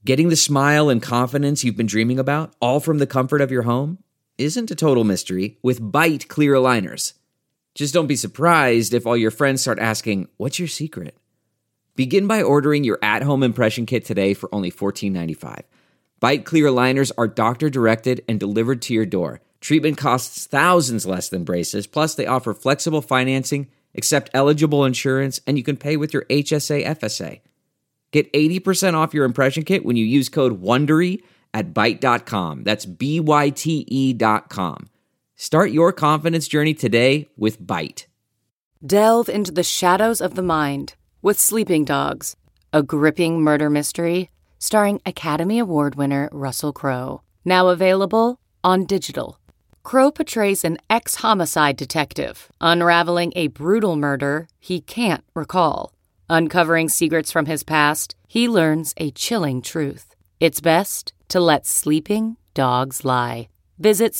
Getting the smile and confidence you've been dreaming about, all from the comfort of your home, isn't a total mystery with Byte clear aligners. Just don't be surprised if all your friends start asking, "What's your secret?" Begin by ordering your at-home impression kit today for only $14.95. Byte clear aligners are doctor-directed and delivered to your door. Treatment costs thousands less than braces, plus they offer flexible financing, accept eligible insurance, and you can pay with your HSA FSA. Get 80% off your impression kit when you use code WONDERY at Byte.com. That's BYTE.com. Start your confidence journey today with Byte. Delve into the shadows of the mind with Sleeping Dogs, a gripping murder mystery starring Academy Award winner Russell Crowe. Now available on digital. Crowe portrays an ex-homicide detective unraveling a brutal murder he can't recall. Uncovering secrets from his past, he learns a chilling truth. It's best to let sleeping dogs lie. Visit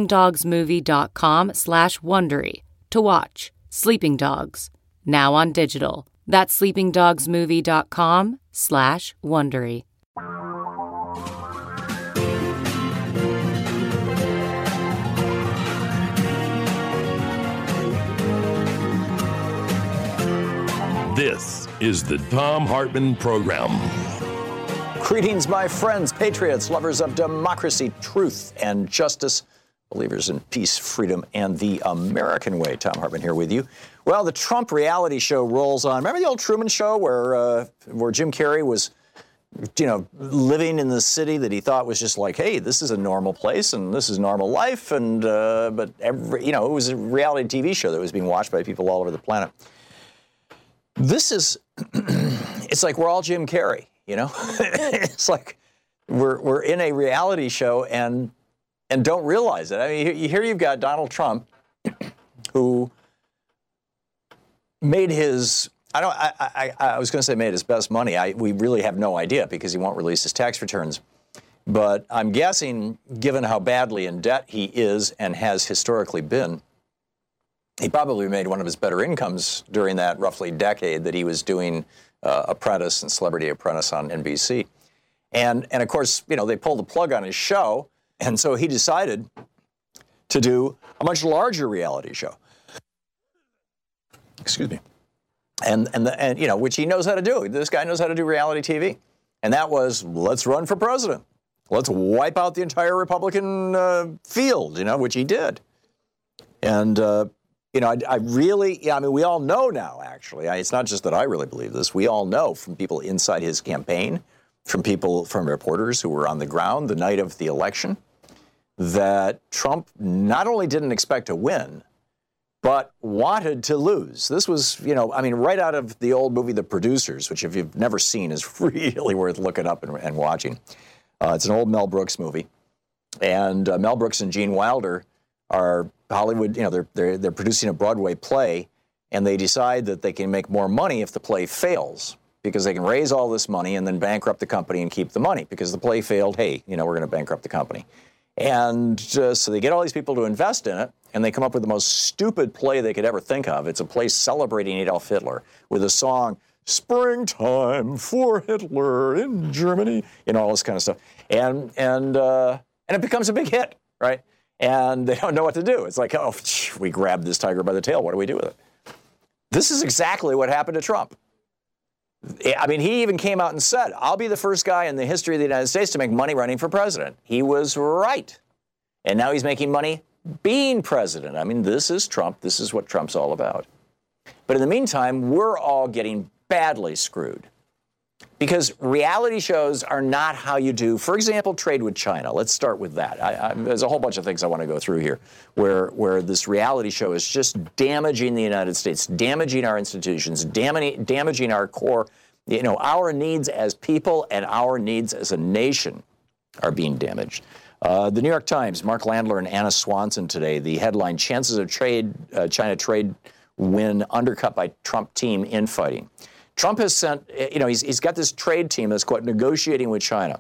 sleepingdogsmovie.com/Wondery to watch Sleeping Dogs, now on digital. That's sleepingdogsmovie.com/Wondery. This is the Thom Hartmann Program. Greetings, my friends, patriots, lovers of democracy, truth, and justice, believers in peace, freedom, and the American way. Thom Hartmann here with you. Well, the Trump reality show rolls on. Remember the old Truman Show where Jim Carrey was, living in the city that he thought was just like, hey, this is a normal place and this is normal life, and but it was a reality TV show that was being watched by people all over the planet. This is, it's like we're all Jim Carrey, It's like we're in a reality show and don't realize it. I mean, here you've got Donald Trump, who made his, I was going to say made his best money. We really have no idea because he won't release his tax returns. But I'm guessing, given how badly in debt he is and has historically been, he probably made one of his better incomes during that roughly decade that he was doing Apprentice and Celebrity Apprentice on NBC. And of course, they pulled the plug on his show, and so he decided to do a much larger reality show. Excuse me. And which he knows how to do. This guy knows how to do reality TV. And that was, let's run for president. Let's wipe out the entire Republican field, which he did. And we all know now, actually. It's not just that I really believe this. We all know from people inside his campaign, from reporters who were on the ground the night of the election, that Trump not only didn't expect to win, but wanted to lose. This was, right out of the old movie The Producers, which if you've never seen is really worth looking up and watching. It's an old Mel Brooks movie. And Mel Brooks and Gene Wilder are Hollywood, they're producing a Broadway play, and they decide that they can make more money if the play fails, because they can raise all this money and then bankrupt the company and keep the money. Because the play failed, hey, we're going to bankrupt the company. And so they get all these people to invest in it, and they come up with the most stupid play they could ever think of. It's a play celebrating Adolf Hitler with a song, "Springtime for Hitler in Germany," all this kind of stuff. And it becomes a big hit, right? And they don't know what to do. It's like, oh, we grabbed this tiger by the tail. What do we do with it? This is exactly what happened to Trump. I mean, he even came out and said, I'll be the first guy in the history of the United States to make money running for president. He was right. And now he's making money being president. I mean, this is Trump. This is what Trump's all about. But in the meantime, we're all getting badly screwed. Because reality shows are not how you do, for example, trade with China. Let's start with that. There's a whole bunch of things I want to go through here where this reality show is just damaging the United States, damaging our institutions, damaging our core. Our needs as people and our needs as a nation are being damaged. The New York Times, Mark Landler and Anna Swanson today, the headline, "Chances of China trade win undercut by Trump team infighting." Trump has sent, he's got this trade team that's negotiating with China.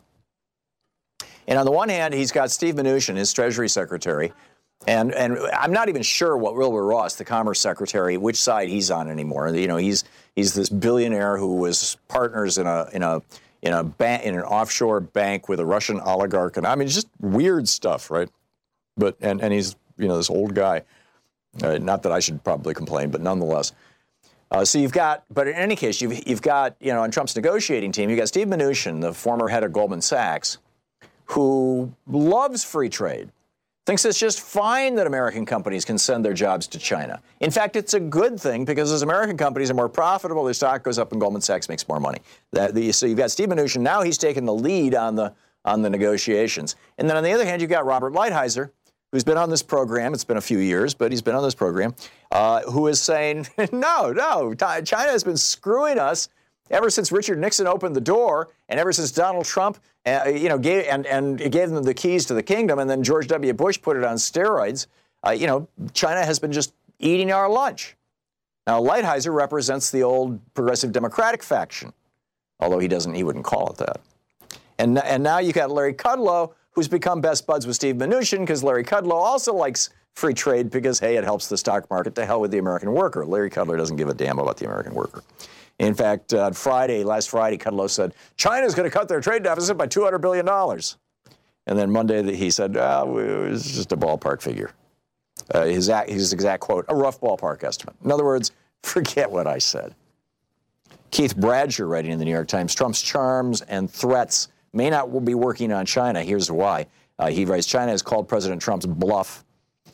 And on the one hand, he's got Steve Mnuchin, his Treasury Secretary, and I'm not even sure what Wilbur Ross, the Commerce Secretary, which side he's on anymore. He's this billionaire who was partners in in an offshore bank with a Russian oligarch. And I mean, just weird stuff, right? But and he's, this old guy. Not that I should probably complain, but nonetheless. So you've got, but in any case, you've got, on Trump's negotiating team, you've got Steve Mnuchin, the former head of Goldman Sachs, who loves free trade, thinks it's just fine that American companies can send their jobs to China. In fact, it's a good thing because as American companies are more profitable, their stock goes up and Goldman Sachs makes more money. So you've got Steve Mnuchin. Now he's taken the lead on the negotiations. And then on the other hand, you've got Robert Lighthizer, who's been on this program. It's been a few years, but he's been on this program, who is saying, no, China has been screwing us ever since Richard Nixon opened the door, and ever since Donald Trump, gave them the keys to the kingdom, and then George W. Bush put it on steroids. China has been just eating our lunch. Now, Lighthizer represents the old progressive Democratic faction, although he wouldn't call it that. And now you got Larry Kudlow, who's become best buds with Steve Mnuchin because Larry Kudlow also likes free trade because, hey, it helps the stock market. To hell with the American worker. Larry Kudlow doesn't give a damn about the American worker. In fact, last Friday, Kudlow said, China's going to cut their trade deficit by $200 billion. And then Monday he said, it's just a ballpark figure. His exact quote, a rough ballpark estimate. In other words, forget what I said. Keith Bradsher, writing in the New York Times, Trump's charms and threats may not be working on China. Here's why. He writes, China has called President Trump's bluff.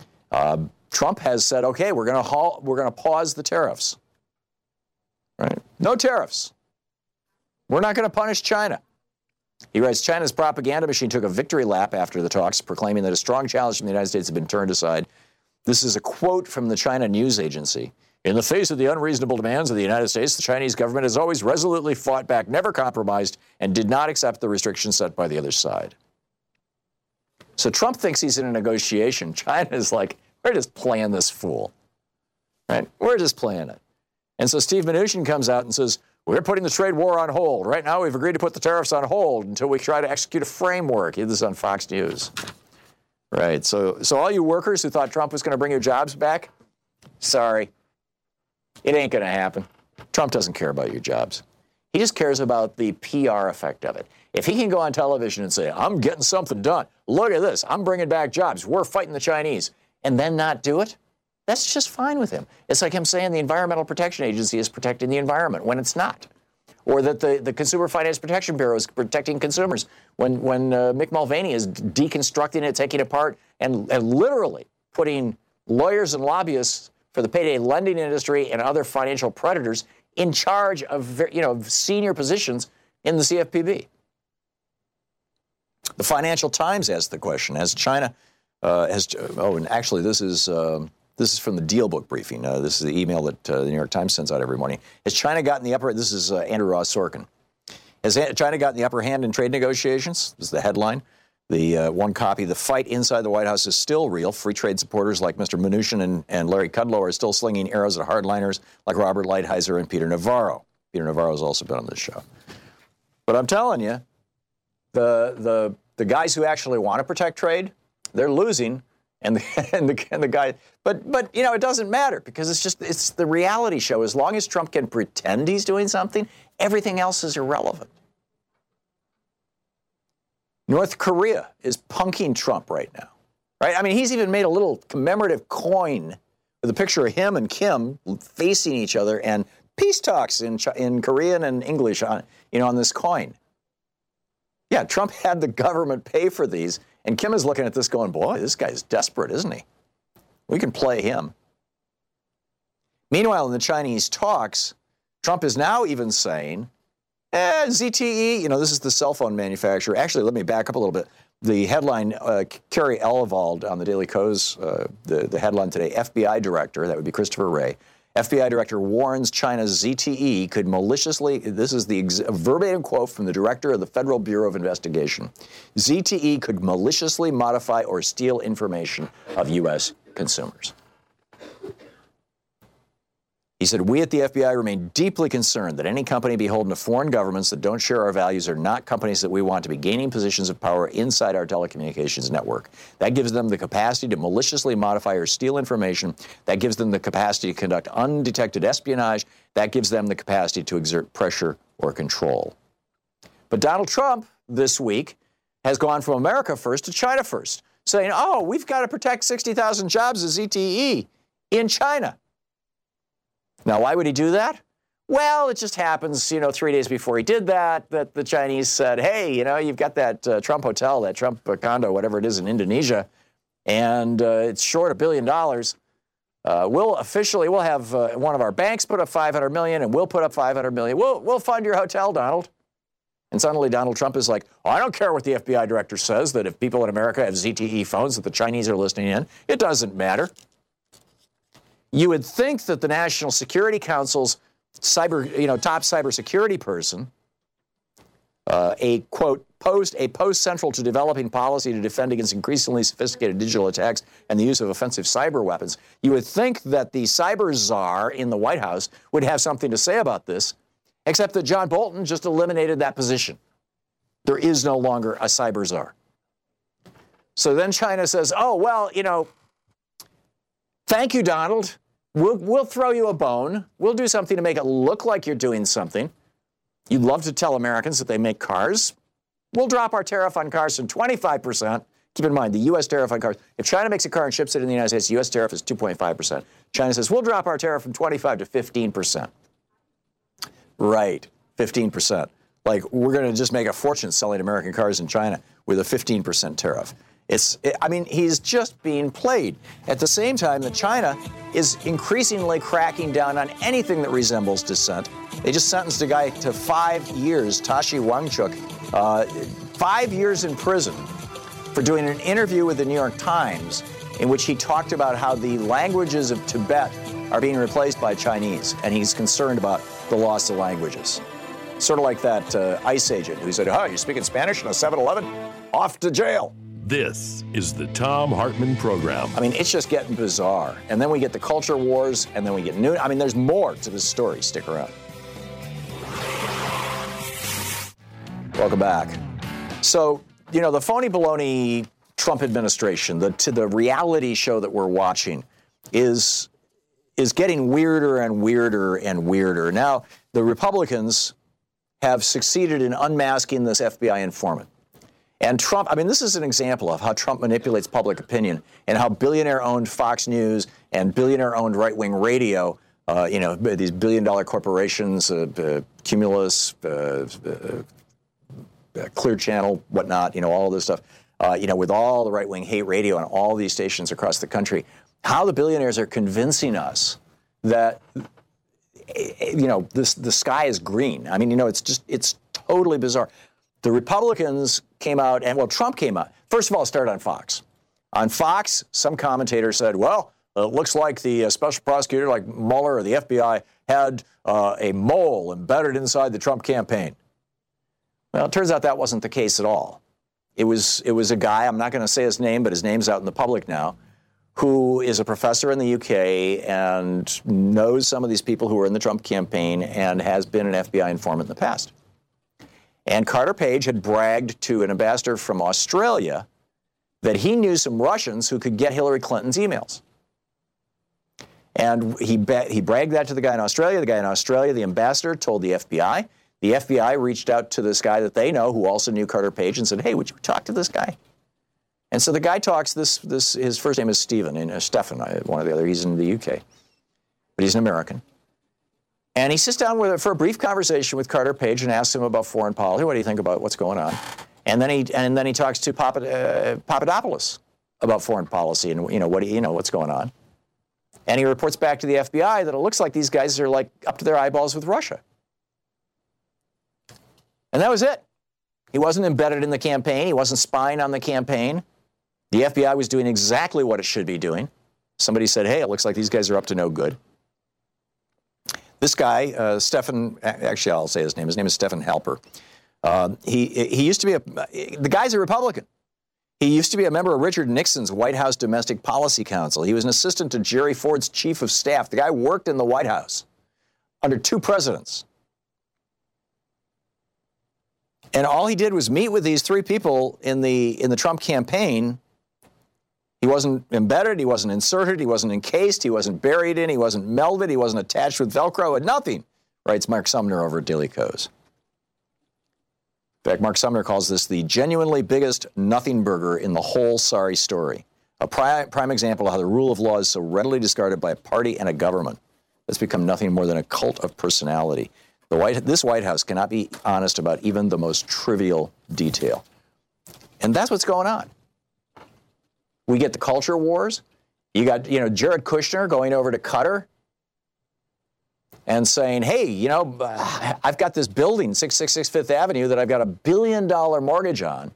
Trump has said, okay, we're going to pause the tariffs. Right? No tariffs. We're not going to punish China. He writes, China's propaganda machine took a victory lap after the talks, proclaiming that a strong challenge from the United States had been turned aside. This is a quote from the China News Agency. In the face of the unreasonable demands of the United States, the Chinese government has always resolutely fought back, never compromised, and did not accept the restrictions set by the other side. So Trump thinks he's in a negotiation. China is like, we're just playing this fool. Right? We're just playing it. And so Steve Mnuchin comes out and says, we're putting the trade war on hold. Right now, we've agreed to put the tariffs on hold until we try to execute a framework. This is on Fox News. Right. So all you workers who thought Trump was going to bring your jobs back, sorry. It ain't going to happen. Trump doesn't care about your jobs. He just cares about the PR effect of it. If he can go on television and say, I'm getting something done. Look at this. I'm bringing back jobs. We're fighting the Chinese. And then not do it. That's just fine with him. It's like him saying the Environmental Protection Agency is protecting the environment when it's not. Or that the Consumer Finance Protection Bureau is protecting consumers when Mick Mulvaney is deconstructing it, taking it apart, and literally putting lawyers and lobbyists for the payday lending industry and other financial predators in charge of senior positions in the CFPB. The Financial Times asked the question: has China and actually this is from the Deal Book briefing. This is the email that the New York Times sends out every morning. Has China gotten the upper? This is Andrew Ross Sorkin. Has China gotten the upper hand in trade negotiations? This is the headline. The one copy, the fight inside the White House is still real. Free trade supporters like Mr. Mnuchin and Larry Kudlow are still slinging arrows at hardliners like Robert Lighthizer and Peter Navarro. Peter Navarro has also been on this show. But I'm telling you, the guys who actually want to protect trade, they're losing, and the guy. But it doesn't matter because it's the reality show. As long as Trump can pretend he's doing something, everything else is irrelevant. North Korea is punking Trump right now, right? I mean, he's even made a little commemorative coin with a picture of him and Kim facing each other and peace talks in Korean and English on this coin. Yeah, Trump had the government pay for these, and Kim is looking at this going, boy, this guy's desperate, isn't he? We can play him. Meanwhile, in the Chinese talks, Trump is now even saying, ZTE, this is the cell phone manufacturer. Actually, let me back up a little bit. The headline, Carrie Elevald on the Daily Kos, the headline today, FBI director, that would be Christopher Wray, FBI director warns China's ZTE could maliciously, this is the verbatim quote from the director of the Federal Bureau of Investigation, ZTE could maliciously modify or steal information of U.S. consumers. He said, we at the FBI remain deeply concerned that any company beholden to foreign governments that don't share our values are not companies that we want to be gaining positions of power inside our telecommunications network. That gives them the capacity to maliciously modify or steal information. That gives them the capacity to conduct undetected espionage. That gives them the capacity to exert pressure or control. But Donald Trump this week has gone from America first to China first, saying, oh, we've got to protect 60,000 jobs of ZTE in China. Now, why would he do that? Well, it just happens, 3 days before he did that the Chinese said, hey, you've got that Trump hotel, that Trump condo, whatever it is in Indonesia, and it's short $1 billion. We'll have one of our banks put up $500 million, and we'll put up $500 million. We'll fund your hotel, Donald. And suddenly Donald Trump is like, oh, I don't care what the FBI director says, that if people in America have ZTE phones that the Chinese are listening in, it doesn't matter. You would think that the National Security Council's top cybersecurity person, a post central to developing policy to defend against increasingly sophisticated digital attacks and the use of offensive cyber weapons. You would think that the cyber czar in the White House would have something to say about this, except that John Bolton just eliminated that position. There is no longer a cyber czar. So then China says, oh, well, thank you, Donald. We'll throw you a bone. We'll do something to make it look like you're doing something. You'd love to tell Americans that they make cars. We'll drop our tariff on cars from 25%. Keep in mind, the U.S. tariff on cars. If China makes a car and ships it in the United States, the U.S. tariff is 2.5%. China says, we'll drop our tariff from 25 to 15%. Right, 15%. Like, we're going to just make a fortune selling American cars in China with a 15% tariff. He's just being played. At the same time that China is increasingly cracking down on anything that resembles dissent. They just sentenced a guy to 5 years, Tashi Wangchuk, 5 years in prison for doing an interview with the New York Times in which he talked about how the languages of Tibet are being replaced by Chinese, and he's concerned about the loss of languages. Sort of like that ICE agent who said, oh, you're speaking Spanish in a 7-Eleven? Off to jail. This is the Thom Hartmann Program. It's just getting bizarre. And then we get the culture wars, and then we get new. There's more to this story. Stick around. Welcome back. So, the phony baloney Trump administration, the reality show that we're watching is getting weirder and weirder and weirder. Now, the Republicans have succeeded in unmasking this FBI informant. And Trump, this is an example of how Trump manipulates public opinion and how billionaire-owned Fox News and billionaire-owned right-wing radio, these billion-dollar corporations, Cumulus, Clear Channel, whatnot, all of this stuff, with all the right-wing hate radio on all these stations across the country, how the billionaires are convincing us that, the sky is green. It's totally bizarre. The Republicans came out, Trump came out. First of all, it started on Fox. On Fox, some commentator said, well, it looks like the special prosecutor, like Mueller or the FBI, had a mole embedded inside the Trump campaign. Well, it turns out that wasn't the case at all. It was a guy, I'm not going to say his name, but his name's out in the public now, who is a professor in the UK and knows some of these people who were in the Trump campaign and has been an FBI informant in the past. And Carter Page had bragged to an ambassador from Australia that he knew some Russians who could get Hillary Clinton's emails. And he bragged that to the guy in Australia. The guy in Australia, the ambassador, told the FBI. The FBI reached out to this guy that they know who also knew Carter Page and said, hey, would you talk to this guy? And so the guy talks, his first name is Stephen, one or the other. He's in the UK, but he's an American. And he sits down for a brief conversation with Carter Page and asks him about foreign policy. What do you think about what's going on? And then he talks to Papadopoulos about foreign policy and what's going on. And he reports back to the FBI that it looks like these guys are like up to their eyeballs with Russia. And that was it. He wasn't embedded in the campaign. He wasn't spying on the campaign. The FBI was doing exactly what it should be doing. Somebody said, hey, it looks like these guys are up to no good. This guy, Stephen, actually I'll say his name. His name is Stephen Halper. He used to be the guy's a Republican. He used to be a member of Richard Nixon's White House Domestic Policy Council. He was an assistant to Jerry Ford's chief of staff. The guy worked in the White House under 2 presidents. And all he did was meet with these 3 people in the Trump campaign. He wasn't embedded, he wasn't inserted, he wasn't encased, he wasn't buried in, he wasn't melded, he wasn't attached with Velcro, and nothing, writes Mark Sumner over at Daily Kos. fact, Mark Sumner calls this the genuinely biggest nothing burger in the whole sorry story. A prime example of how the rule of law is so readily discarded by a party and a government that's become nothing more than a cult of personality. This White House cannot be honest about even the most trivial detail. And that's what's going on. We get the culture wars. You got, Jared Kushner going over to Qatar and saying, hey, I've got this building, 666 Fifth Avenue, that I've got $1 billion mortgage on.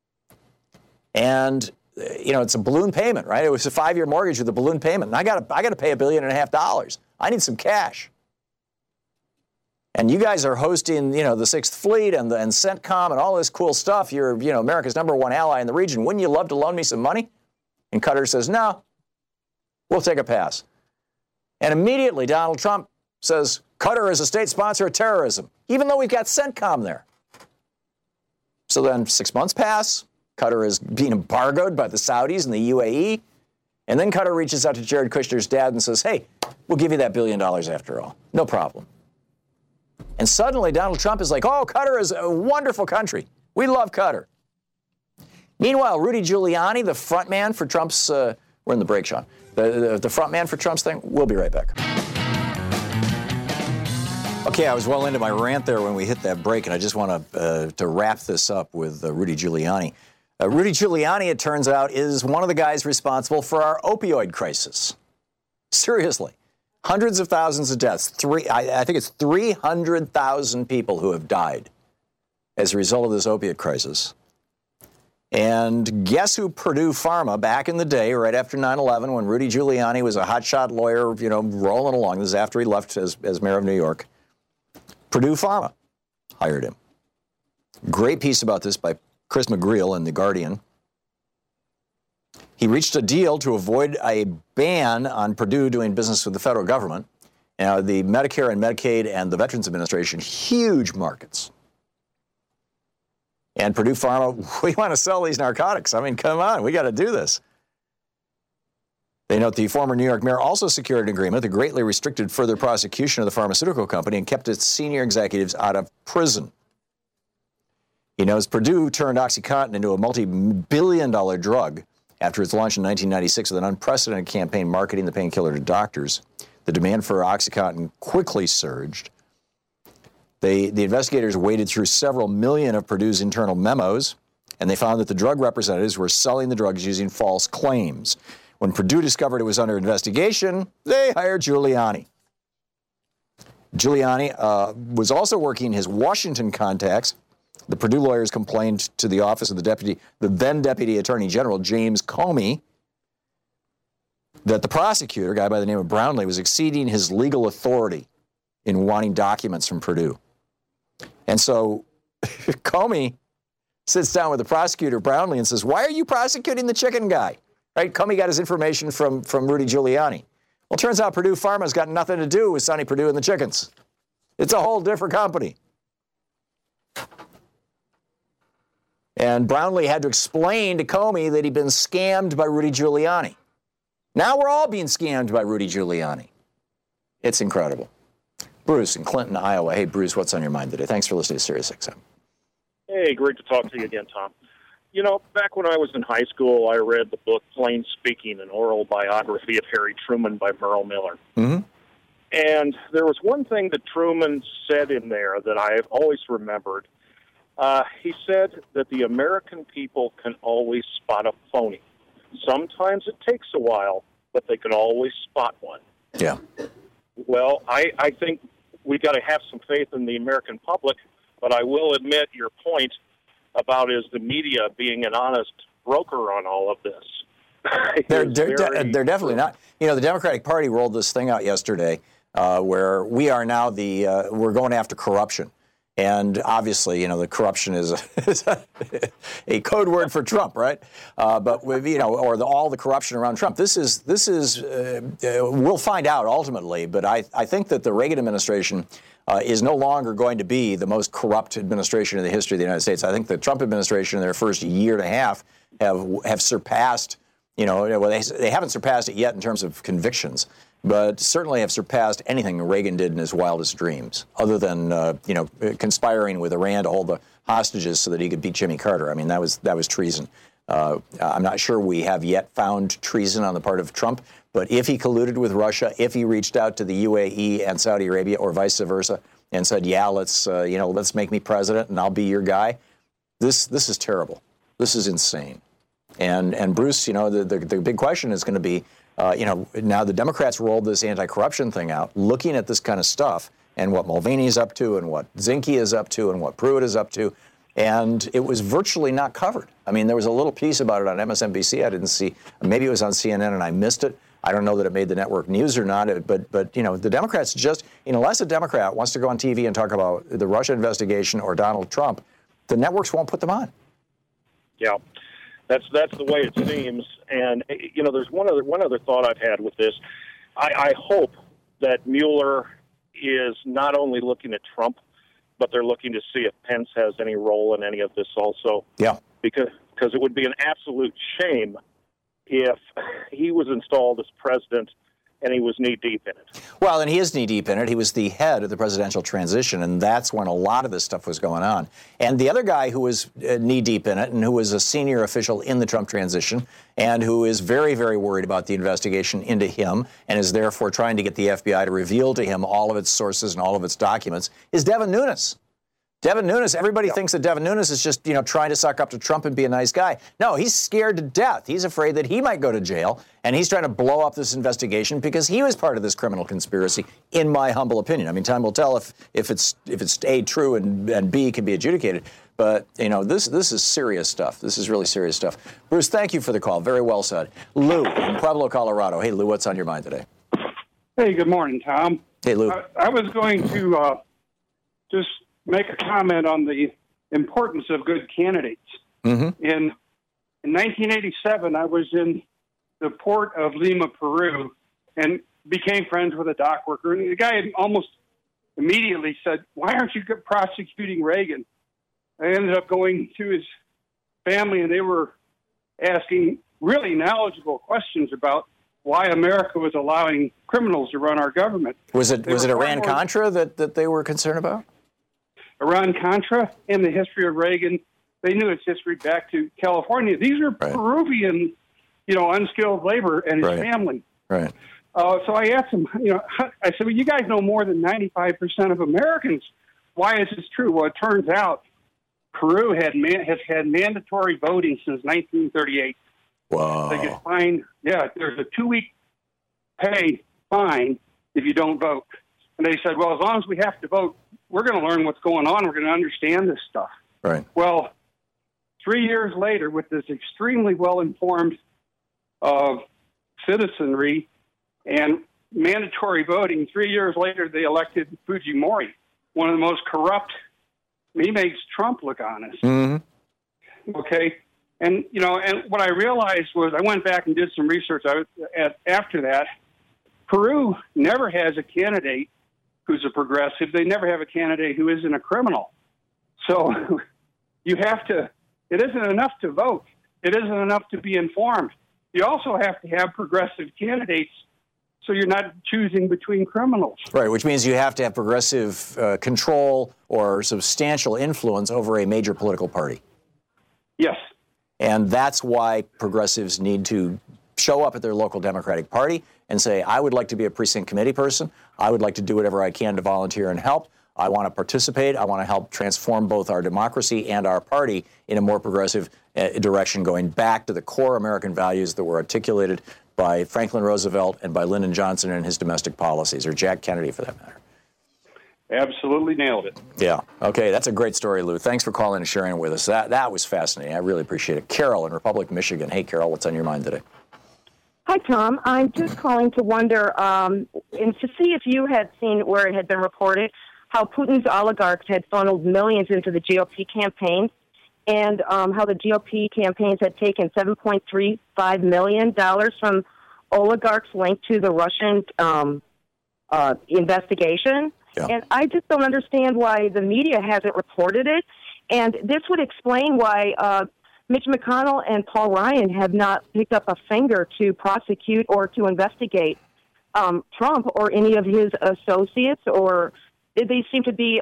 And, it's a balloon payment, right? It was a 5-year mortgage with a balloon payment. And I got to pay $1.5 billion. I need some cash. And you guys are hosting, the Sixth Fleet and CENTCOM and all this cool stuff. You're, America's #1 ally in the region. Wouldn't you love to loan me some money? And Qatar says, no, we'll take a pass. And immediately Donald Trump says, Qatar is a state sponsor of terrorism, even though we've got CENTCOM there. So then 6 months pass. Qatar is being embargoed by the Saudis and the UAE. And then Qatar reaches out to Jared Kushner's dad and says, hey, we'll give you that $1 billion after all. No problem. And suddenly Donald Trump is like, oh, Qatar is a wonderful country. We love Qatar. Meanwhile, Rudy Giuliani, the front man for Trump's, we're in the break, Sean, the front man for Trump's thing, we'll be right back. Okay, I was well into my rant there when we hit that break, and I just want to wrap this up with Rudy Giuliani. Rudy Giuliani, it turns out, is one of the guys responsible for our opioid crisis. Seriously. Hundreds of thousands of deaths. I think it's 300,000 people who have died as a result of this opiate crisis. And guess who Purdue Pharma, back in the day, right after 9/11, when Rudy Giuliani was a hotshot lawyer, rolling along, this is after he left as mayor of New York, Purdue Pharma hired him. Great piece about this by Chris McGreal in The Guardian. He reached a deal to avoid a ban on Purdue doing business with the federal government. Now, the Medicare and Medicaid and the Veterans Administration, huge markets. And Purdue Pharma, we want to sell these narcotics. I mean, come on, we got to do this. They note the former New York mayor also secured an agreement that greatly restricted further prosecution of the pharmaceutical company and kept its senior executives out of prison. He knows Purdue turned OxyContin into a multi-billion-dollar drug after its launch in 1996 with an unprecedented campaign marketing the painkiller to doctors. The demand for OxyContin quickly surged. The investigators waded through several million of Purdue's internal memos, and they found that the drug representatives were selling the drugs using false claims. When Purdue discovered it was under investigation, they hired Giuliani. Giuliani was also working his Washington contacts. The Purdue lawyers complained to the office of the then Deputy Attorney General, James Comey, that the prosecutor, a guy by the name of Brownlee, was exceeding his legal authority in wanting documents from Purdue. And so Comey sits down with the prosecutor, Brownlee, and says, why are you prosecuting the chicken guy? Right? Comey got his information from Rudy Giuliani. Well, it turns out Purdue Pharma's got nothing to do with Sonny Perdue and the chickens. It's a whole different company. And Brownlee had to explain to Comey that he'd been scammed by Rudy Giuliani. Now we're all being scammed by Rudy Giuliani. It's incredible. Bruce in Clinton, Iowa. Hey, Bruce, what's on your mind today? Thanks for listening to SiriusXM. Hey, great to talk to you again, Tom. Back when I was in high school, I read the book Plain Speaking, an oral biography of Harry Truman by Merle Miller. Mm-hmm. And there was one thing that Truman said in there that I've always remembered. He said that the American people can always spot a phony. Sometimes it takes a while, but they can always spot one. Yeah. Well, I think we got to have some faith in the American public, but I will admit your point about is the media being an honest broker on all of this. They're definitely not. The Democratic Party rolled this thing out yesterday where we are now we're going after corruption. And obviously, the corruption is a code word for Trump, right? But all the corruption around Trump. This is we'll find out ultimately. But I think that the Reagan administration is no longer going to be the most corrupt administration in the history of the United States. I think the Trump administration in their first year and a half have surpassed Well, they haven't surpassed it yet in terms of convictions, but certainly have surpassed anything Reagan did in his wildest dreams, other than conspiring with Iran to hold the hostages so that he could beat Jimmy Carter. I mean, that was treason. I'm not sure we have yet found treason on the part of Trump, but if he colluded with Russia, if he reached out to the UAE and Saudi Arabia, or vice versa, and said, "Yeah, let's make me president and I'll be your guy," this is terrible. This is insane. And Bruce, the big question is going to be, now the Democrats rolled this anti-corruption thing out, looking at this kind of stuff and what Mulvaney is up to and what Zinke is up to and what Pruitt is up to. And it was virtually not covered. I mean, there was a little piece about it on MSNBC I didn't see. Maybe it was on CNN and I missed it. I don't know that it made the network news or not. But the Democrats just, unless a Democrat wants to go on TV and talk about the Russia investigation or Donald Trump, the networks won't put them on. Yeah. That's the way it seems. And, there's one other thought I've had with this. I hope that Mueller is not only looking at Trump, but they're looking to see if Pence has any role in any of this also. Yeah. Because it would be an absolute shame if he was installed as president and he was knee-deep in it. Well, and he is knee-deep in it. He was the head of the presidential transition, and that's when a lot of this stuff was going on. And the other guy who was knee-deep in it and who was a senior official in the Trump transition and who is very, very worried about the investigation into him and is therefore trying to get the FBI to reveal to him all of its sources and all of its documents is Devin Nunes. Devin Nunes, everybody thinks that Devin Nunes is just, trying to suck up to Trump and be a nice guy. No, he's scared to death. He's afraid that he might go to jail, and he's trying to blow up this investigation because he was part of this criminal conspiracy, in my humble opinion. I mean, time will tell if it's A, true, and B, can be adjudicated. But, this is serious stuff. This is really serious stuff. Bruce, thank you for the call. Very well said. Lou in Pueblo, Colorado. Hey, Lou, what's on your mind today? Hey, good morning, Tom. Hey, Lou. I was going to just make a comment on the importance of good candidates. Mm-hmm. In 1987, I was in the port of Lima, Peru, and became friends with a dock worker. And the guy almost immediately said, "Why aren't you prosecuting Reagan?" I ended up going to his family, and they were asking really knowledgeable questions about why America was allowing criminals to run our government. Was it Iran-Contra that they were concerned about? Iran-Contra and the history of Reagan, they knew its history back to California. These are Peruvian, unskilled labor and his family. Right. So I asked him, I said, well, you guys know more than 95% of Americans. Why is this true? Well, it turns out Peru has had mandatory voting since 1938. Wow. They get fined. Yeah, there's a 2-week pay fine if you don't vote. And they said, well, as long as we have to vote, we're going to learn what's going on. We're going to understand this stuff. Right. Well, 3 years later, with this extremely well-informed citizenry and mandatory voting, 3 years later, they elected Fujimori, one of the most corrupt. He makes Trump look honest. Mm-hmm. Okay. And, and what I realized was I went back and did some research after that. Peru never has a candidate who's a progressive. They never have a candidate who isn't a criminal. So you have to, it isn't enough to vote. It isn't enough to be informed. You also have to have progressive candidates so you're not choosing between criminals. Right, which means you have to have progressive control or substantial influence over a major political party. Yes. And that's why progressives need to show up at their local Democratic Party and say, I would like to be a precinct committee person. I would like to do whatever I can to volunteer and help. I want to participate. I want to help transform both our democracy and our party in a more progressive direction, going back to the core American values that were articulated by Franklin Roosevelt and by Lyndon Johnson and his domestic policies, or Jack Kennedy for that matter. Absolutely nailed it. Yeah. Okay, that's a great story, Lou. Thanks for calling and sharing it with us. That was fascinating. I really appreciate it. Carol in Republic, Michigan. Hey, Carol, what's on your mind today? Hi, Tom. I'm just calling to wonder and to see if you had seen where it had been reported how Putin's oligarchs had funneled millions into the GOP campaign and how the GOP campaigns had taken $7.35 million from oligarchs linked to the Russian investigation. Yeah. And I just don't understand why the media hasn't reported it. And this would explain why Mitch McConnell and Paul Ryan have not picked up a finger to prosecute or to investigate Trump or any of his associates, or they seem to be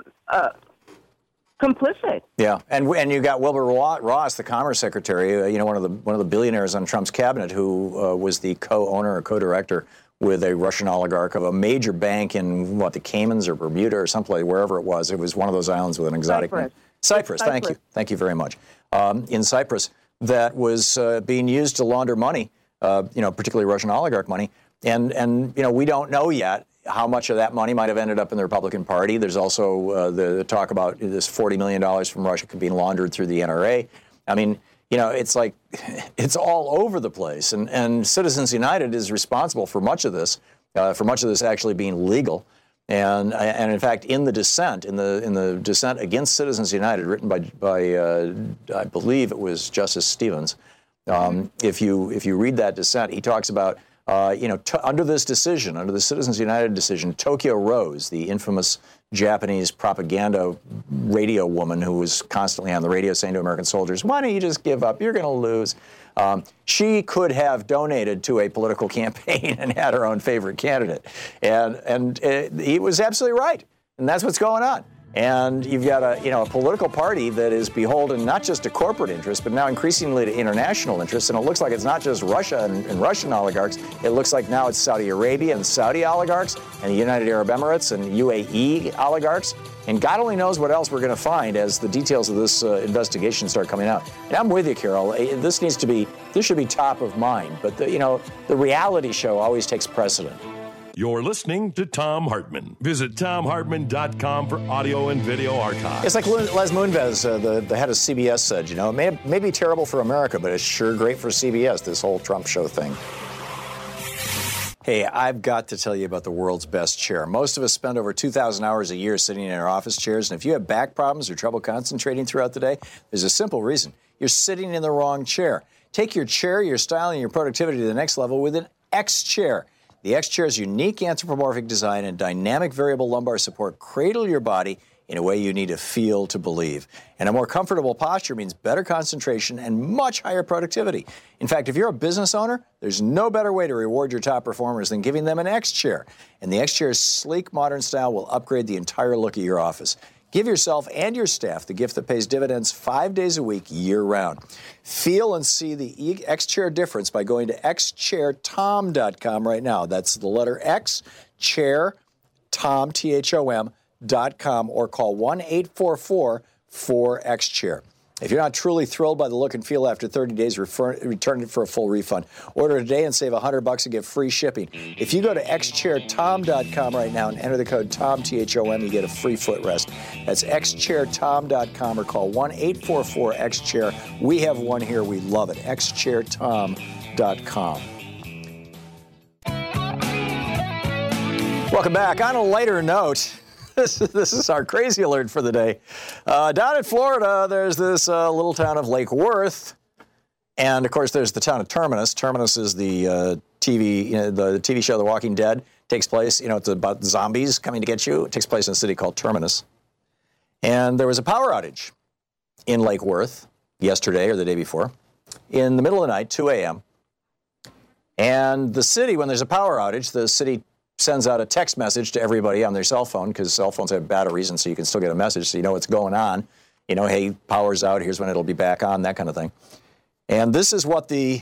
complicit. Yeah, and you got Wilbur Ross, the Commerce Secretary, one of the billionaires on Trump's cabinet, who was the co-owner or co-director with a Russian oligarch of a major bank in the Caymans or Bermuda or someplace, wherever it was. It was one of those islands with an exotic name. Cyprus. Thank you very much. In Cyprus, that was being used to launder money, particularly Russian oligarch money, and we don't know yet how much of that money might have ended up in the Republican Party. There's also the talk about this $40 million from Russia being laundered through the NRA. I mean, it's like it's all over the place. And Citizens United is responsible for much of this actually being legal. And in fact, in the dissent, in the dissent against Citizens United, written by I believe it was Justice Stevens, if you read that dissent, he talks about under this decision, under the Citizens United decision, Tokyo Rose, the infamous Japanese propaganda radio woman who was constantly on the radio saying to American soldiers, "Why don't you just give up? You're going to lose." She could have donated to a political campaign and had her own favorite candidate, and he was absolutely right, and that's what's going on. And you've got a political party that is beholden not just to corporate interests, but now increasingly to international interests. And it looks like it's not just Russia and Russian oligarchs. It looks like now it's Saudi Arabia and Saudi oligarchs and the United Arab Emirates and UAE oligarchs. And God only knows what else we're going to find as the details of this investigation start coming out. And I'm with you, Carol. This should be top of mind. But the reality show always takes precedent. You're listening to Thom Hartmann. Visit ThomHartmann.com for audio and video archives. It's like Les Moonves, the head of CBS, said, it may be terrible for America, but it's sure great for CBS, this whole Trump show thing. Hey, I've got to tell you about the world's best chair. Most of us spend over 2,000 hours a year sitting in our office chairs, and if you have back problems or trouble concentrating throughout the day, there's a simple reason. You're sitting in the wrong chair. Take your chair, your style, and your productivity to the next level with an X chair. The X Chair's unique anthropomorphic design and dynamic variable lumbar support cradle your body in a way you need to feel to believe. And a more comfortable posture means better concentration and much higher productivity. In fact, if you're a business owner, there's no better way to reward your top performers than giving them an X Chair. And the X Chair's sleek, modern style will upgrade the entire look of your office. Give yourself and your staff the gift that pays dividends 5 days a week, year-round. Feel and see the X Chair difference by going to xchairtom.com right now. That's the letter X, chair, Tom, THOM.com, or call 1-844-4XChair. If you're not truly thrilled by the look and feel after 30 days, return it for a full refund. Order today and save $100 and get free shipping. If you go to xchairtom.com right now and enter the code TOM, THOM, you get a free footrest. That's xchairtom.com or call 1-844-XChair. We have one here. We love it. xchairtom.com. Welcome back. On a lighter note, this is our crazy alert for the day. Down in Florida, there's this little town of Lake Worth, and of course, there's the town of Terminus. Terminus is the TV show The Walking Dead. Takes place, it's about zombies coming to get you. It takes place in a city called Terminus, and there was a power outage in Lake Worth yesterday or the day before, in the middle of the night, 2 a.m. And the city, when there's a power outage, the city sends out a text message to everybody on their cell phone, because cell phones have batteries, and so you can still get a message so you know what's going on. Hey, power's out, here's when it'll be back on, that kind of thing. And this is what the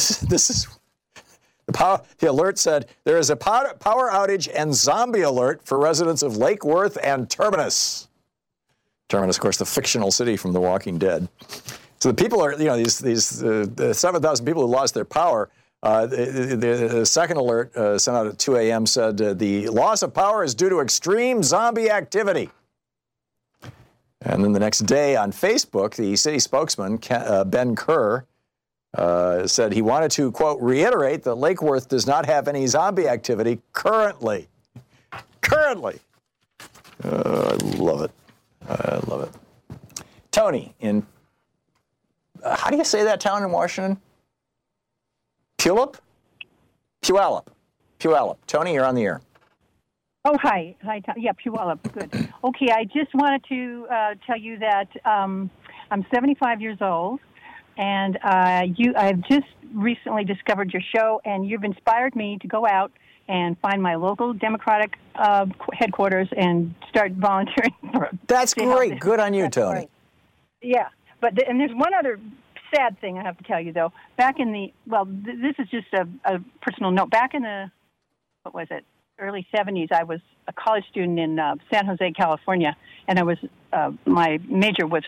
alert said: there is a power outage and zombie alert for residents of Lake Worth and Terminus. Terminus, of course, the fictional city from The Walking Dead. So the people are, these 7,000 people who lost their power. The second alert sent out at 2 a.m. said the loss of power is due to extreme zombie activity. And then the next day on Facebook, the city spokesman, Ben Kerr, said he wanted to, quote, reiterate that Lake Worth does not have any zombie activity currently. Currently. I love it. I love it. Tony, how do you say that town in Washington? Puyallup. Tony, you're on the air. Oh, hi. Tom. Yeah, Puyallup. Good. Okay, I just wanted to tell you that I'm 75 years old. and I've just recently discovered your show, and you've inspired me to go out and find my local Democratic headquarters and start volunteering for. That's great. Good on you, Tony. Right. Yeah, and there's one other sad thing I have to tell you, though. Back in this is just a personal note. Back in the, early 70s, I was a college student in San Jose, California, and I was my major was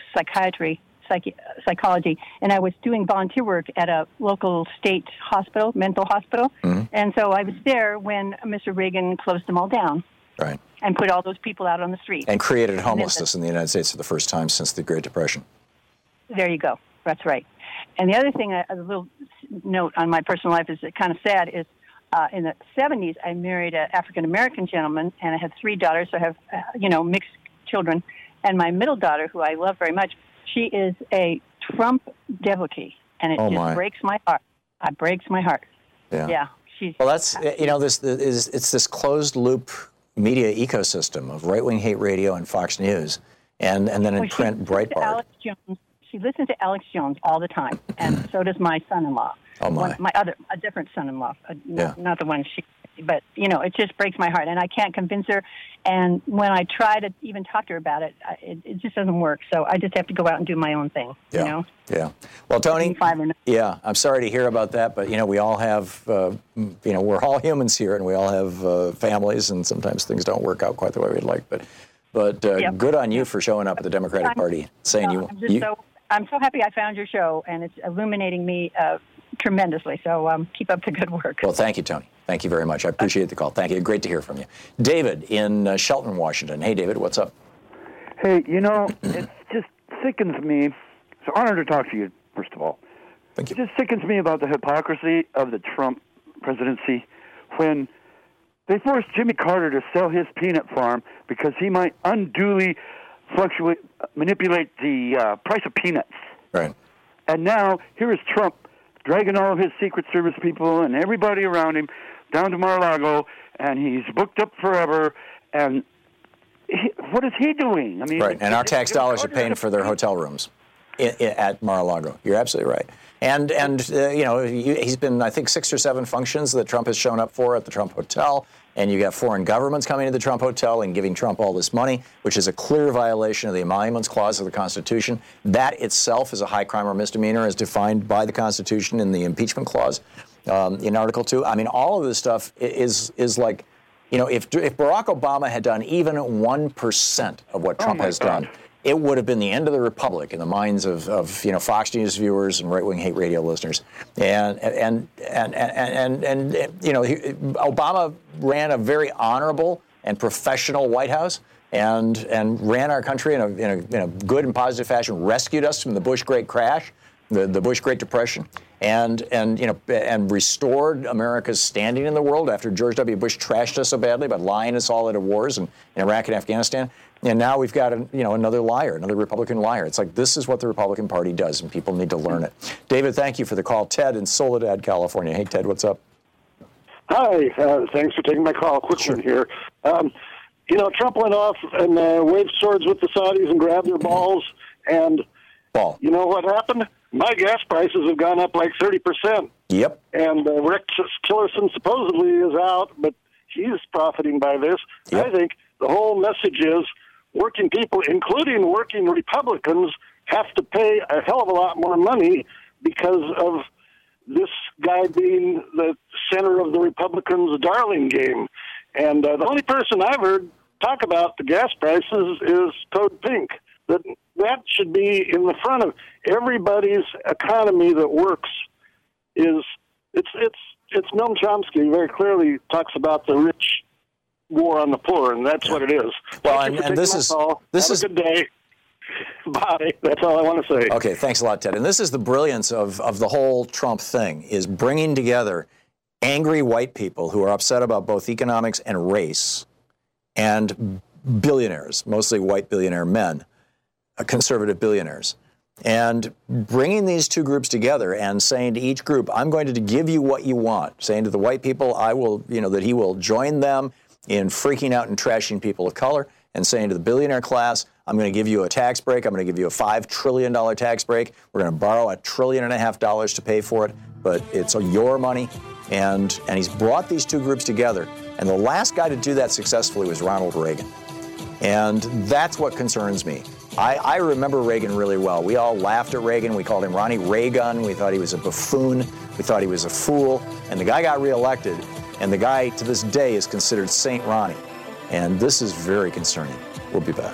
psychology, and I was doing volunteer work at a local state hospital, mental hospital. Mm-hmm. And so I was there when Mr. Reagan closed them all down. Right. And put all those people out on the street. And created homelessness in the United States for the first time since the Great Depression. There you go. That's right. And the other thing, a little note on my personal life is kind of sad, is in the 70s, I married an African-American gentleman, and I had 3 daughters, so I have, mixed children. And my middle daughter, who I love very much, she is a Trump devotee, and it breaks my heart. It breaks my heart. Yeah. Well, that's, it's this closed-loop media ecosystem of right-wing hate radio and Fox News, and then in print, Breitbart. She listens to Alex Jones all the time, and so does my son-in-law. Oh, my. A different son-in-law, not the one she... But, it just breaks my heart, and I can't convince her. And when I try to even talk to her about it, it just doesn't work. So I just have to go out and do my own thing, Yeah. Well, Tony, I'm sorry to hear about that, but, we all have, we're all humans here, and we all have families, and sometimes things don't work out quite the way we'd like. But good on you for showing up at the Democratic Party, saying I'm so happy I found your show, and it's illuminating me tremendously. So keep up the good work. Well, thank you, Tony. Thank you very much. I appreciate the call. Thank you. Great to hear from you. David in Shelton, Washington. Hey, David, what's up? Hey, it just sickens me. It's an honor to talk to you, first of all. Thank you. It just sickens me about the hypocrisy of the Trump presidency when they forced Jimmy Carter to sell his peanut farm because he might unduly manipulate the price of peanuts. Right. And now here is Trump dragging all of his Secret Service people and everybody around him down to Mar-a-Lago, and he's booked up forever. And what is he doing? Right, and our tax dollars are paying for their hotel rooms at Mar-a-Lago. You're absolutely right. And he's been, I think, 6 or 7 functions that Trump has shown up for at the Trump Hotel. And you got foreign governments coming to the Trump Hotel and giving Trump all this money, which is a clear violation of the Emoluments Clause of the Constitution. That itself is a high crime or misdemeanor as defined by the Constitution in the Impeachment Clause in Article 2. I mean, all of this stuff is like, if Barack Obama had done even 1% of what Trump has done, it would have been the end of the republic in the minds of Fox News viewers and right-wing hate radio listeners. And Obama ran a very honorable and professional White House and ran our country in a good and positive fashion, rescued us from the Bush Great Crash, the Bush Great Depression, and restored America's standing in the world after George W. Bush trashed us so badly by lying us all out of wars in Iraq and Afghanistan. And now we've got another liar, another Republican liar. It's like this is what the Republican Party does, and people need to learn it. David, thank you for the call. Ted in Soledad, California. Hey, Ted, what's up? Hi, thanks for taking my call. Quick one here. Trump went off and waved swords with the Saudis and grabbed their balls, and you know what happened? My gas prices have gone up like 30%. Yep. And Rex Tillerson supposedly is out, but he's profiting by this. Yep. I think the whole message is working people, including working Republicans, have to pay a hell of a lot more money because of this guy being the center of the Republicans' darling game. And the only person I've heard talk about the gas prices is Toad Pink. That should be in the front of everybody's economy that works. It's Noam Chomsky very clearly talks about the rich war on the poor, and that's what it is. Well, and this is a good day. Bye. That's all I want to say. Okay, thanks a lot, Ted. And this is the brilliance of the whole Trump thing, is bringing together angry white people who are upset about both economics and race and billionaires, mostly white billionaire men, conservative billionaires, and bringing these two groups together and saying to each group, I'm going to give you what you want, saying to the white people, I will, that he will join them in freaking out and trashing people of color, and saying to the billionaire class, I'm going to give you a tax break. I'm going to give you a $5 trillion tax break. We're going to borrow $1.5 trillion to pay for it, but it's your money. And he's brought these two groups together. And the last guy to do that successfully was Ronald Reagan. And that's what concerns me. I remember Reagan really well. We all laughed at Reagan. We called him Ronnie Reagan. We thought he was a buffoon. We thought he was a fool. And the guy got reelected. And the guy, to this day, is considered Saint Ronnie. And this is very concerning. We'll be back.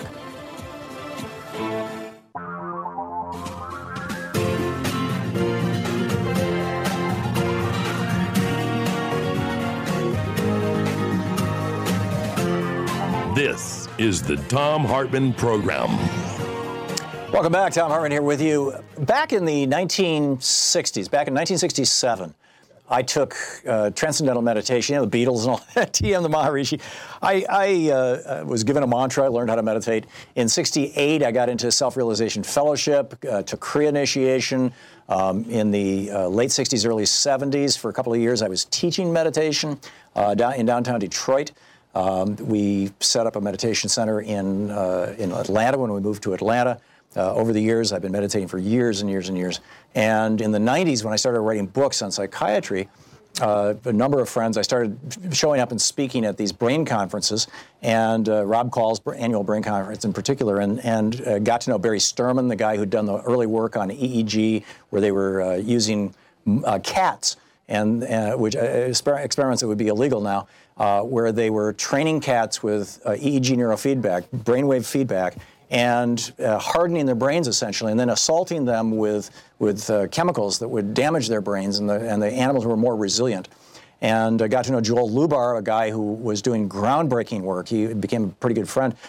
This is the Thom Hartmann Program. Welcome back. Thom Hartmann here with you. Back in the 1960s, back in 1967, I took transcendental meditation, the Beatles and all that, T.M. the Maharishi. I was given a mantra. I learned how to meditate. In 68, I got into Self-Realization Fellowship, took Kriya initiation. In the late 60s, early 70s, for a couple of years, I was teaching meditation in downtown Detroit. We set up a meditation center in Atlanta when we moved to Atlanta. Over the years, I've been meditating for years and years and years. And in the 90s, when I started writing books on psychiatry, a number of friends, I started showing up and speaking at these brain conferences, and Rob Call's annual brain conference in particular, and got to know Barry Sturman, the guy who'd done the early work on EEG, where they were using cats, and which experiments that would be illegal now, where they were training cats with EEG neurofeedback, brainwave feedback, and hardening their brains essentially, and then assaulting them with chemicals that would damage their brains, and the animals were more resilient. And I got to know Joel Lubar, a guy who was doing groundbreaking work. He became a pretty good friend,